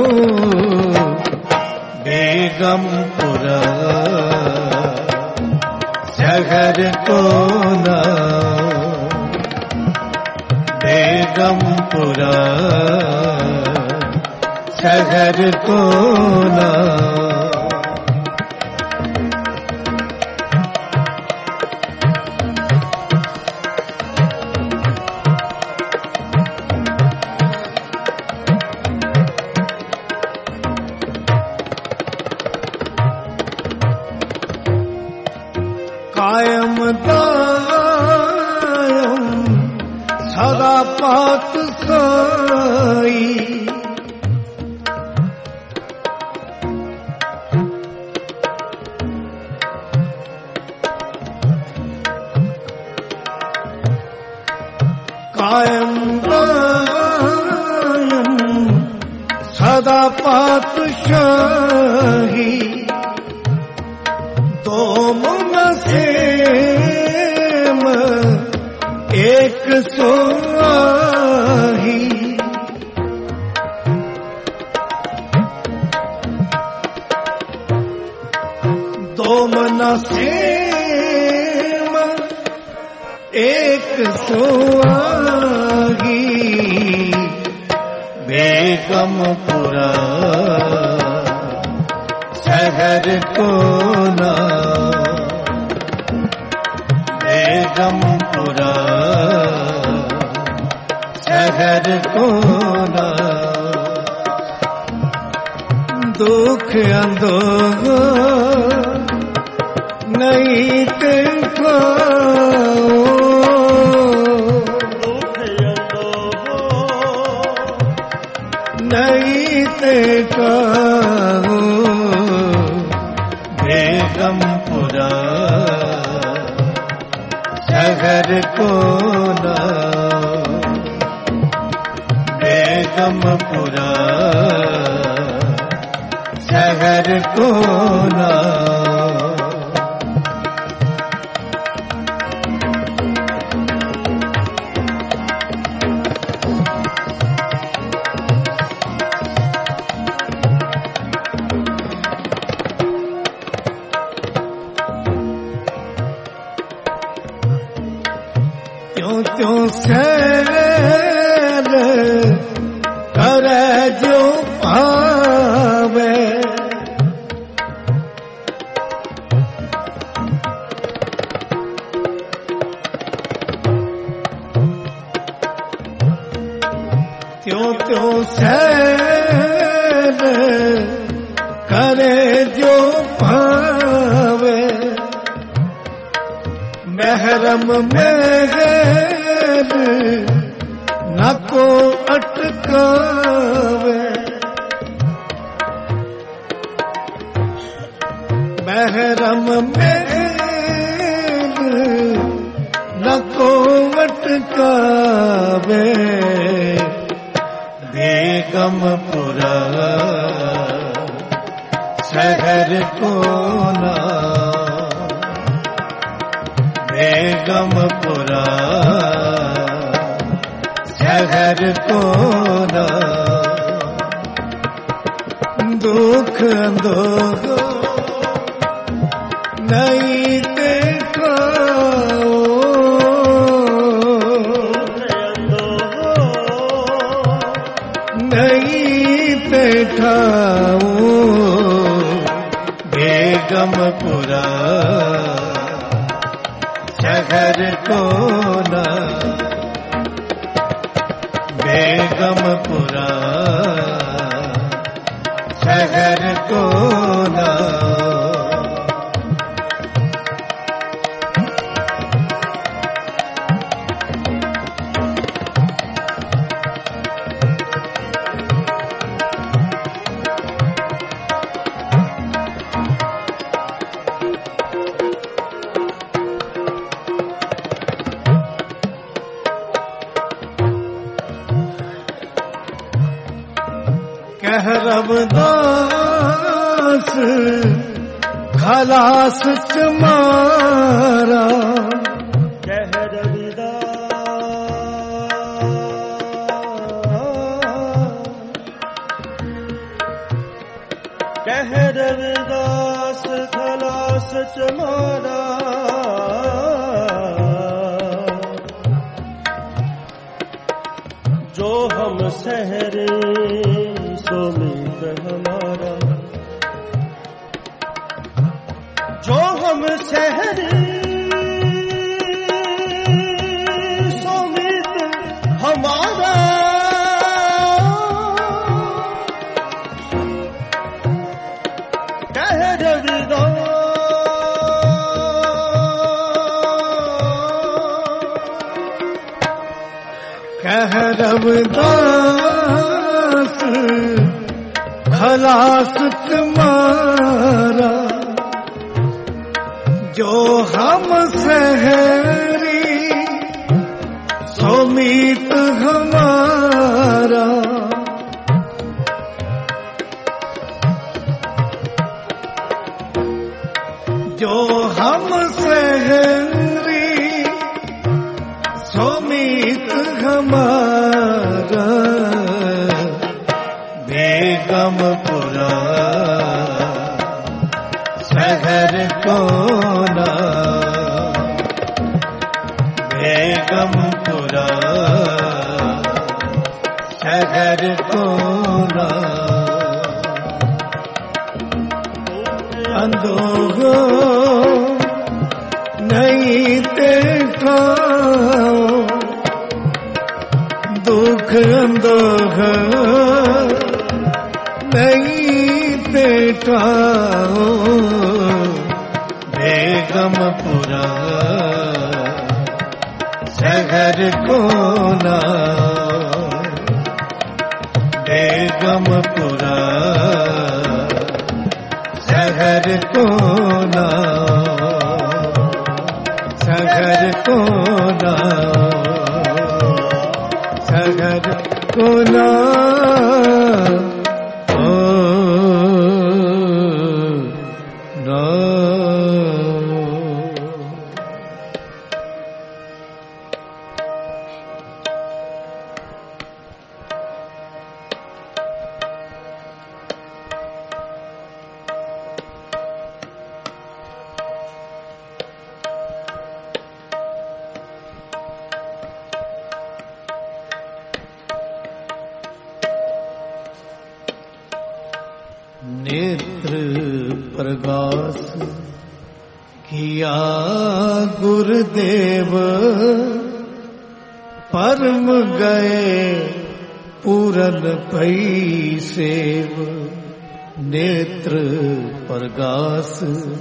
[SPEAKER 1] बेगमपुरा शहर को नाओ बेगमपुरा शहर को नाओ कायम दायम सदा पात साई कायम दायम सदा पात शाही दो मुनसेम एक सोही दो मुनसेम एक सोही बेगमपुरा शहर को नाओ बेगमपुरा शहर को नाओ दुख अंदोह नहीं ते खाओ नहीं ते काहू बेगमपुरा शहर को ना बेगमपुरा शहर को ना त्यों सैर करे जो पावे त्यों सैर करे जो पावे महरम महर न को अटकावे महरम महर न को अटकावे बेगमपुरा शहर को ना बेगमपुरा शहर को ना दुख अंदोह नहीं देखा नहीं बैठाओ बेगमपुरा शहर को ना बेगमपुरा शहर को ना कह रवदास खलास तुम्हारा
[SPEAKER 2] कह रविदास खलास तुम्हारा जो हम सहरे सोमित हमारा जो हम सहरे सोमित हमारा कह रविदास
[SPEAKER 1] कह रवदास खलास तुम्हारा जो हम सहरी सोमित हमारा जो हम सहरी सोमित हमारा बेगमपुरा शहर को ना बेगमपुरा शहर को ना अंधोगो नहीं देखाओ दुख अंधोग नहीं देखाओ बेगमपुरा शहर को ना बेगमपुरा निगमपुरा शहर को ना, शहर को ना, शहर को ना, नेत्र प्रगास किया गुरुदेव, परम गए पूरन भई सेव। नेत्र प्रगास,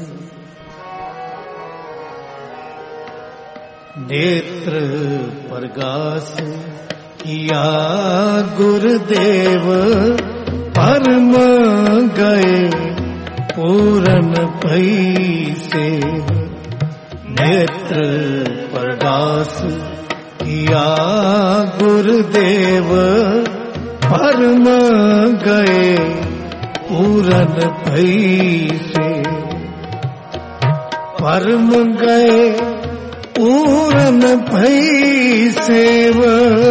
[SPEAKER 1] नेत्र प्रगास किया गुरुदेव, परम गए पूरन भई सेव। नेत्र प्रगास किया गुरुदेव, परम गए पूरन भई सेव। परम गए पूरन भई सेव।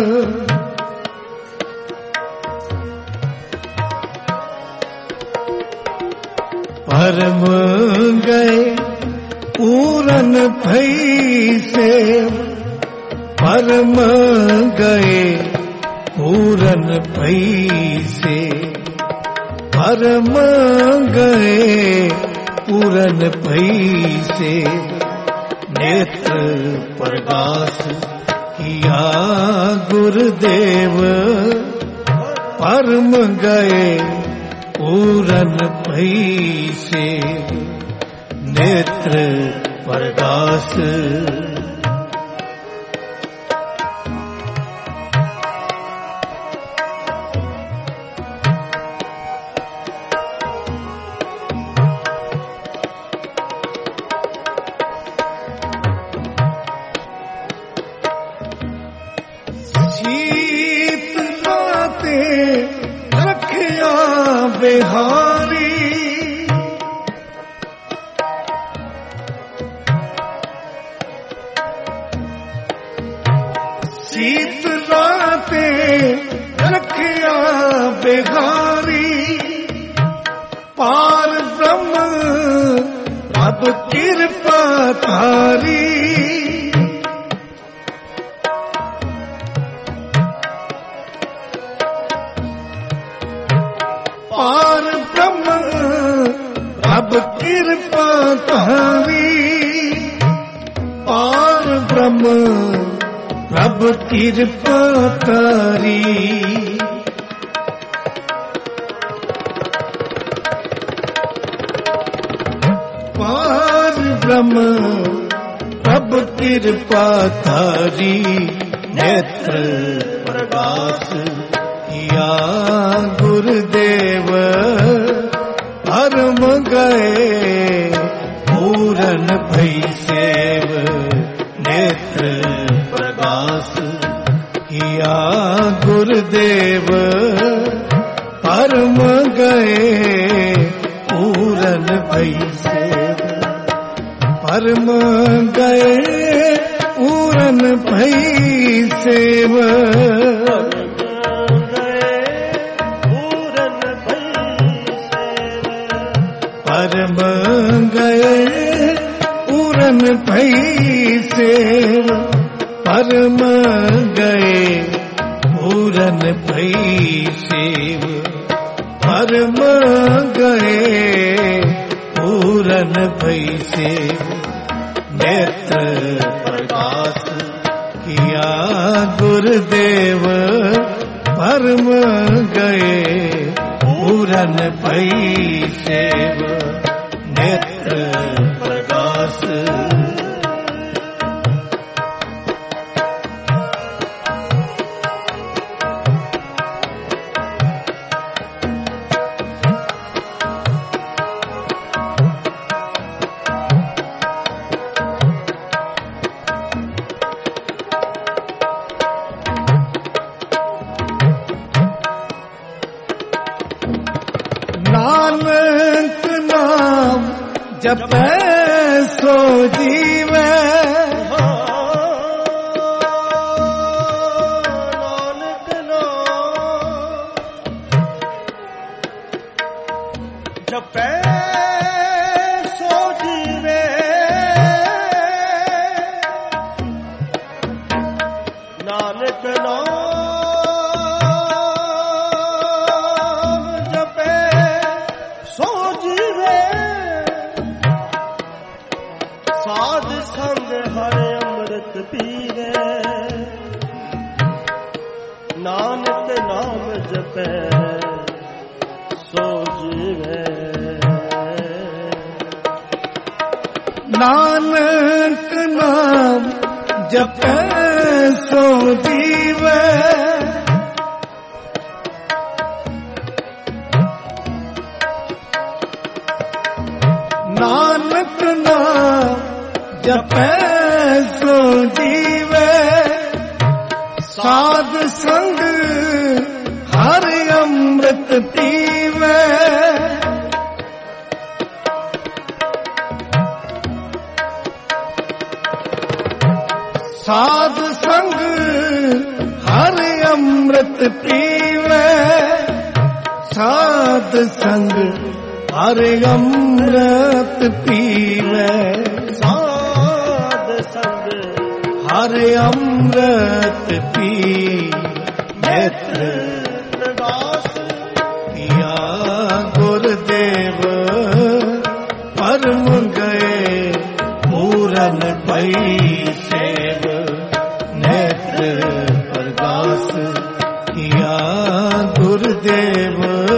[SPEAKER 1] परम गए पूरन भई सेव। परम गए पूरन भई सेव। परम गए पूरन भई सेव। नेत्र प्रगास किया गुरुदेव, परम गए पूरन भई सेव। नेत्र प्रगास। शीत रातें रखिया बिहारी, शीत रातें रखिया बिहारी। पार ब्रह्म अब कृपा थारी। पार ब्रह्म अब कृपा थारी। पार ब्रह्म अब कृपा थारी। पार ब्रह्म अब कृपा थारी। नेत्र प्रगास किया गुरुदेव, परम गए पूरन भई सेव। नेत्र प्रगास किया गुरुदेव, परम गए पूरन भई सेव। परम गए पूरन भई सेव। परम गए पूरन भई सेव। परम गए पूरन भई सेव। परम गए पूरन भई सेव। नेत्र प्रगास किया गुरुदेव, परम गए पूरन भई सेव। नेत्र प्रगास। नानक नाम जपै सो जीवै,
[SPEAKER 2] नानक नाम जपै सो जीवे, नानक नाम जपै सो जीवे, साध संग हर अमृत पीवे, नानक नाम जपै सो जीवे।
[SPEAKER 1] नानक नाम जपै सो जीवै, नानक नाम जपै सो जीवै, साध संग हर अमृत पीवै, साध संग हर अमृत पीवै, साध संग हर अमृत पीवै,
[SPEAKER 2] साध संग
[SPEAKER 1] हर अमृत पी नेत्र
[SPEAKER 2] प्रगास,
[SPEAKER 1] किया गुरुदेव परम गए पूरन पई सेव, नेत्र प्रगास किया गुरुदेव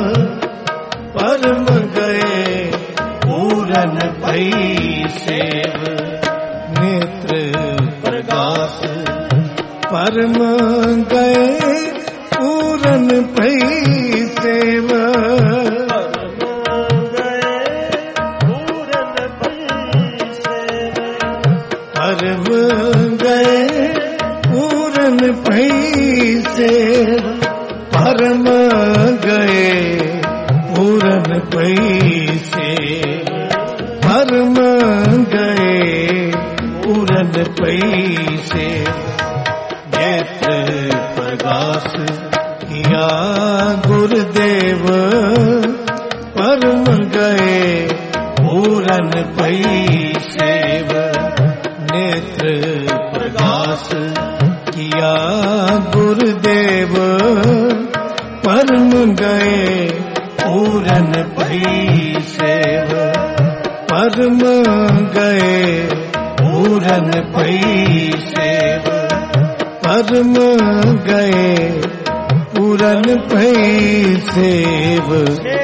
[SPEAKER 1] परम गए पूरन पई सेव, नेत्र प्रगास परम गए पूरन पई सेव, परम गए पूरन पई सेव, परम गए पूरन पई सेव, परम गए पूरन पई सेव, नेत्र प्रगास किया गुरुदेव परम गए पूरन पई सेव, नेत्र प्रगास किया गुरुदेव परम गए पूरन पई सेव, परम गए पूरन पई सेव, परम गए पूरन पई सेव।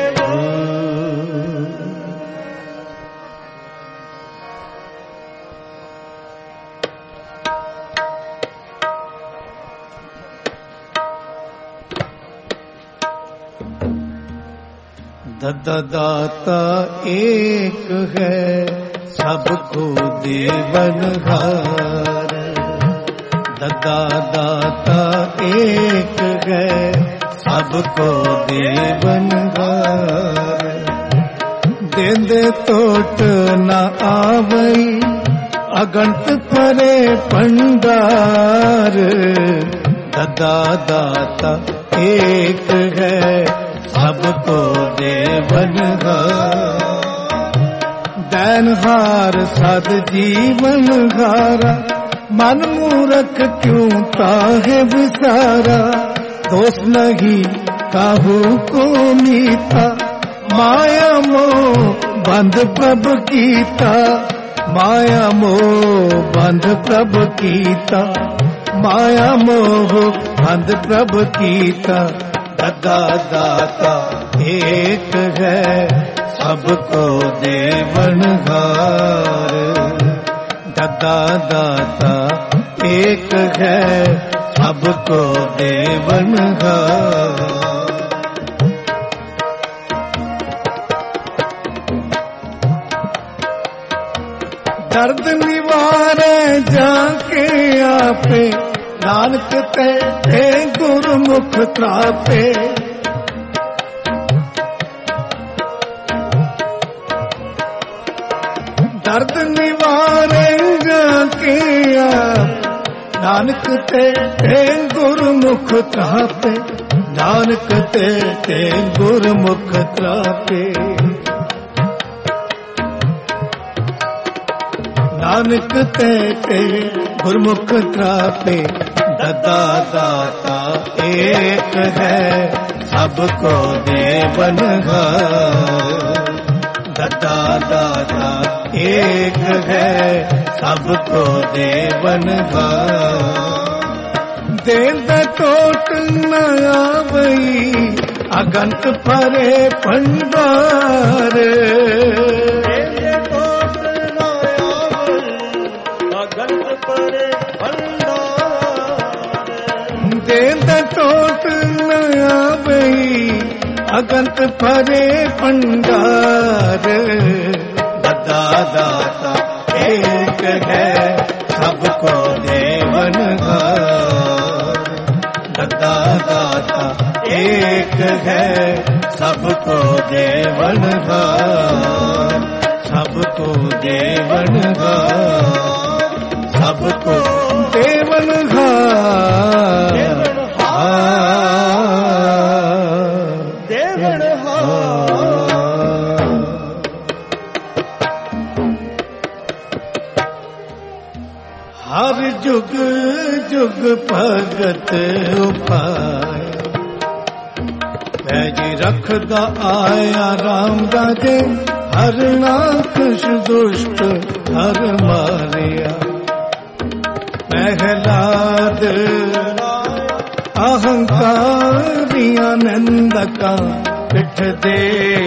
[SPEAKER 1] दाता एक है सबको देवनहार, दाता एक है सबको देवनहार, देंदे टोट न आवई अगंत परे पंडार, दाता एक है सबको देवनहार, दैनहार सद जीवनहारा, मन मूरख क्यों ताहे विसारा, दोष नहीं काहू को मीता, माया मोह बंध प्रभ कीता, माया मोह बंध प्रभ कीता, माया मोह बंध प्रभ कीता, दाता एक है सबको देवनहार, दाता एक है सबको देवनहार, दर्द निवारे जाके आपे, नानक ते गुरमुख त्रापे, ਦਰਦ ਨਿਵਾਰੇਗਾ ਕੀਆ ਨਾਨਕ ਤੇ ਗੁਰਮੁਖ ਤਰਾਪੇ ਨਾਨਕ ਤੇ ਗੁਰਮੁਖ ਤਰਾਪੇ ਨਾਨਕ ਤੇ ਗੁਰਮੁਖ ਤਰਾਪੇ ਦਤਾ ਦਾਤਾ ਏਕ ਹੈ ਸਭ ਕੋ ਦੇਵਨ ਹਾਰ ਦਤਾ ਦਾਤਾ ਏਕ ਹੈ ਸਭ ਕੋ ਦੇਵਨ ਹਾਰ ਦੇਨ ਦਾ ਟੋਟ ਨ ਆਵਈ ਅਗੰਤ ਭਰੇ ਭੰਡਾਰ ਦੇਨ ਦਾ ਟੋਟ ਨ ਆਵਈ ਅਗੰਤ ਭਰੇ ਭੰਡਾਰ ਦਤਾ ਦਾਤਾ ਏਕ ਹੈ ਸਭ ਕੋ ਦੇਵਨ ਹਾਰ ਦਤਾ ਦਾਤਾ ਏਕ ਹੈ ਸਭ ਕੋ ਦੇਵਨ ਹਾਰ ਸਭ ਕੋ ਦੇਵਨ ਹਾਰ ਸਭ ਕੋ ਦੇਵਨ ਹਾਰ ਦੇਵਨ ਹਾਰ ਹਰ ਜੁਗ ਜੁਗ ਭਗਤ ਉਪਾਇ ਪੈਜ ਰੱਖਦਾ ਆਇਆ ਰਾਮ ਦਾਦੇ ਹਰ ਨਾਖਸ਼ ਦੁਸ਼ਟ ਹਰ ਮਾਰਿਆ ਪਹਿਲਾਦ ਅਹੰਕਾਰੀਆਂ ਨਿੰਦਕਾਂ ਪਿੱਠ ਦੇ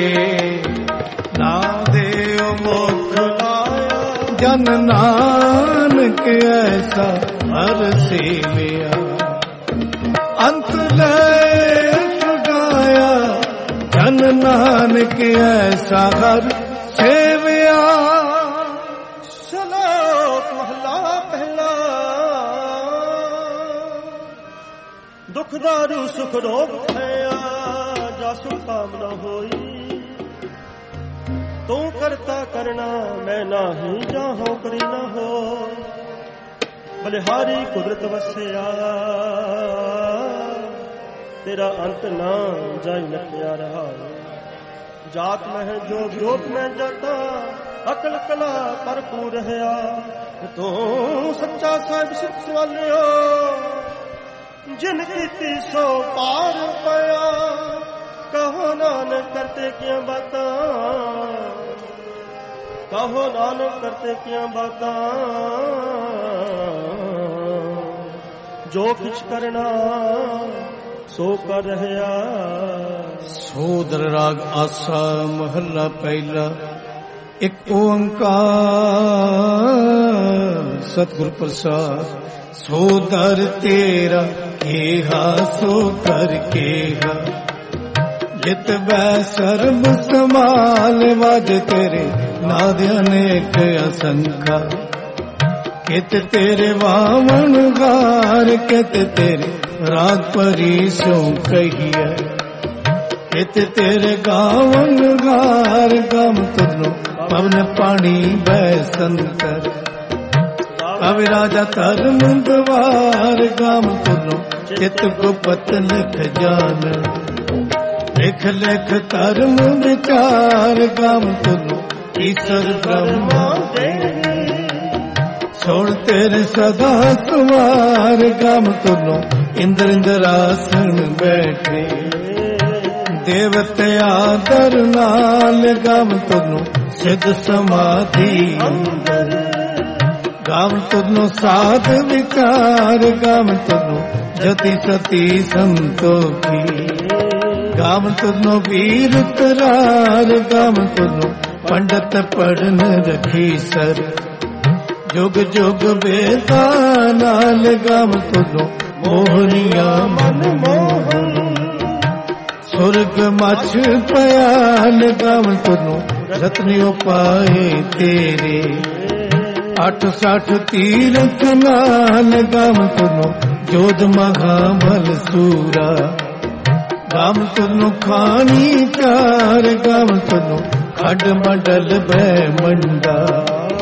[SPEAKER 1] ਨਾ ਦੇਵ ਮੁਖ ਜਨ ਨਾਨਕ ਐਸਾ ਹਰ ਸੇਵਿਆ ਅੰਤ ਲੈ ਛੁਡਾਇਆ ਜਨ ਨਾਨਕ ਐਸਾ ਹਰ ਸੇਵਿਆ
[SPEAKER 2] ਸ਼ਲੋਕ ਮਹਲਾ ਪਹਿਲਾ ਦੁਖ ਦਾਰੂ ਸੁਖ ਰੋਗ ਥਿਆ ਜਾ ਸੁਖ ਕਾਮਨਾ ਹੋਈ ਤੂੰ ਕਰਤਾ ਕਰਨਾ ਮੈਂ ਨਾਹੀ ਜਾਹੋ ਕਰੀ ਨਾ ਹੋ ਬਲਿਹਾਰੀ ਕੁਦਰਤ ਵਸਿਆ ਤੇਰਾ ਅੰਤ ਨਾ ਜਾਈ ਨਖਿਆ ਰਹਾ ਜਾਤ ਮਹਿ ਜੋਗ ਜੋਤ ਮੈਂ ਜਾਤਾ ਅਕਲ ਕਲਾ ਭਰਪੂਰ ਰਹਾ ਤੂੰ ਸੱਚਾ ਸਾਹਿਬ ਸਿੱਖ ਸਵਾਲਿਓ ਜਿਨ ਕੀਤੀ ਸੋ ਪਾਰ ਪਿਆ ਕਹੋ ਨਾਨਕ ਕਰਤੇ ਕਿਆ ਬਾਤਾਂ ਕਹੋ ਨਾਨਕ ਕਰਤੇ ਕਿਆ ਬਾਤਾਂ ਜੋ ਕਿਛ ਕਰਨਾ ਸੋ ਕਰ ਰਹਾ
[SPEAKER 1] ਸੋਦਰ ਰਾਗ ਆਸਾ ਮਹੱਲਾ ਪਹਿਲਾ ਇੱਕ ਓੰਕਾਰ ਸਤਿਗੁਰ ਪ੍ਰਸਾਦ ਸੋਦਰ ਤੇਰਾ ਕੇਹਾ ਸੋ ਕਰ ਕੇਹਾ ਜਿਤ ਬੈ ਸਰਬ ਸਮਾਲ ਵਜ ਤੇਰੇ ਨਾਦ ਅਨੇਕ ਅਸੰਖਾ ਕਿਤ ਤੇਰੇ ਵਾਵਣ ਗਾਰ ਕਿਤ ਤੇਰੇ ਰਾਗ ਪਰੀ ਸੋ ਕਹੀਐ ਕਿਤ ਤੇਰੇ ਗਾਵਣ ਗਾਰ ਗਮ ਤੁਨੋ ਪਵਨ ਪਾਣੀ ਬੈ ਸੰਤਰ ਕਵਿ ਰਾਜਾ ਧਰਮ ਦਵਾਰ ਗਮ ਤੁਨੋ ਚਿਤ ਗੁਪਤ ਲਿਖ ਜਾਣ ਲਿਖ ਲਿਖ ਧਰਮ ਵਿਚਾਰ ਗਮ ਤੁਨੋ ਈਸ਼ਰ ਬ੍ਰਹਮਾ ਸੁਣ ਤੇਰੇ ਸਦਾ ਸਵਾਰ ਗਮ ਤੁਨੋ ਇੰਦਰ ਇੰਦਰਾਸਨ ਬੈਠੇ ਦੇਵਤੇ ਆਦਰ ਨਾਲ ਗਮ ਤੁਨੋ ਸਿੱਧ ਸਮਾਧੀ ਅੰਦਰ ਗਮ ਤੁਨੋ ਸਾਧ ਵਿਕਾਰ ਗਮ ਤੁਨੋ ਜਤੀ ਸਤੀ ਸੰਤੋਖੀ ਗਮ ਤੁਨੋ ਵੀਰ ਕਰਾਰ ਗਮ ਤੁਨੋ ਪੰਡਤ ਪੜਨ ਰਖੀ ਸਰ ਜੁਗ ਜੁਗ ਵੇਦਾਂ ਨਾਲ ਗਮ ਤੁਨੋ ਮੋਹਨੀਆਂ ਮਨ ਮੋਹਨ ਸੁਰਗ ਮਛ ਪਿਆਲ ਗਮ ਤੁਨੋ ਰਤਨਿਓ ਪਾਏ ਤੇਰੇ 860 ਤੀਰਥ ਨਾਲ ਗਮ ਤੁਨੋ ਜੋਧ ਮਹਾਬਲ ਸੂਰਾ ਗਮ ਤੁਨੋ ਖਾਣੀ ਚਾਰ ਗਮ ਤੁਨੋ ਖੱਡ ਮੰਡਲ ਬੈ ਮੰਡਾ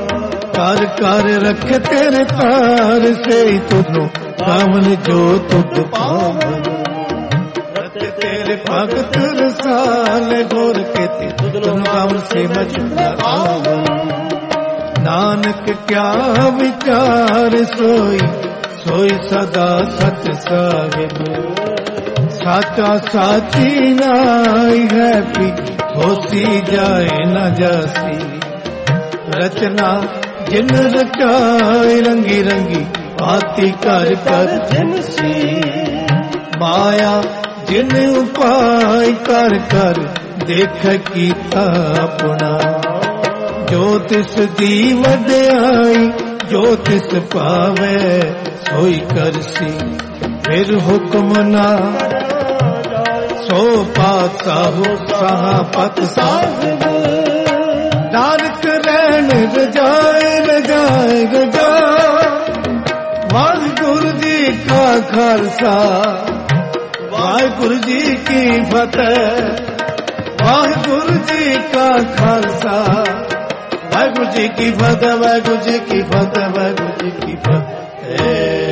[SPEAKER 1] ਕਰ ਕਰ ਰੱਖੇ ਤੇਰੇ ਤਾਰ ਸੇ ਤੁਧੋ ਪਾਵਨ ਜੋ ਤੁਧ ਪਾਵਨ ਰਤੇ ਤੇਰੇ ਭਗਤ ਰਸਾਲ ਗੁਰ ਕੇ ਤੁਧੋ ਪਾਵਨ ਸੇ ਮਚੁਨਾ ਆਵਨ ਨਾਨਕ ਕਿਆ ਵਿਚਾਰ ਸੋਈ ਸੋਈ ਸਦਾ ਸਚ ਸਾਹਿਬ ਸਾਚਾ ਸਾਚੀ ਨਾਈ ਹੈ ਪੀ ਹੋਸੀ ਜਾਏ ਨਾ ਜਾਸੀ ਰਚਨਾ ਜਿਨ ਰਚਾਏ ਰੰਗੀ ਰੰਗੀ ਭਾਤੀ ਕਰ ਕਰ ਜਿਨਸੀ ਮਾਇਆ ਜਿਨ ਉਪਾਇ ਕਰ ਕਰ ਦੇਖ ਕੀਤਾ ਆਪਣਾ ਜੋ ਤਿਸ ਦੀ ਵਡਿਆਈ ਜੋ ਤਿਸ ਪਾਵੇ ਸੋਈ ਕਰਸੀ ਫਿਰ ਹੁਕਮ ਨਾ ਸੋ ਪਾਤਸ਼ਾਹੋ ਸਾਹਪਤ ਸਾਹਿਬ ਨਾਨਕ ਰਹਿਣ ਰਜਾਏ ਰਜਾਏ ਰਜਾ ਵਾਹਿਗੁਰੂ ਜੀ ਕਾ ਖਾਲਸਾ ਵਾਹਿਗੁਰੂ ਜੀ ਕੀ ਫਤਿਹ ਵਾਹਿਗੁਰੂ ਜੀ ਕਾ ਖਾਲਸਾ ਵਾਹਿਗੁਰੂ ਜੀ ਕੀ ਫਤਿਹ ਵਾਹਿਗੁਰੂ ਜੀ ਕੀ ਫਤਿਹ ਵਾਹਿਗੁਰੂ ਜੀ ਕੀ ਫਤਿਹ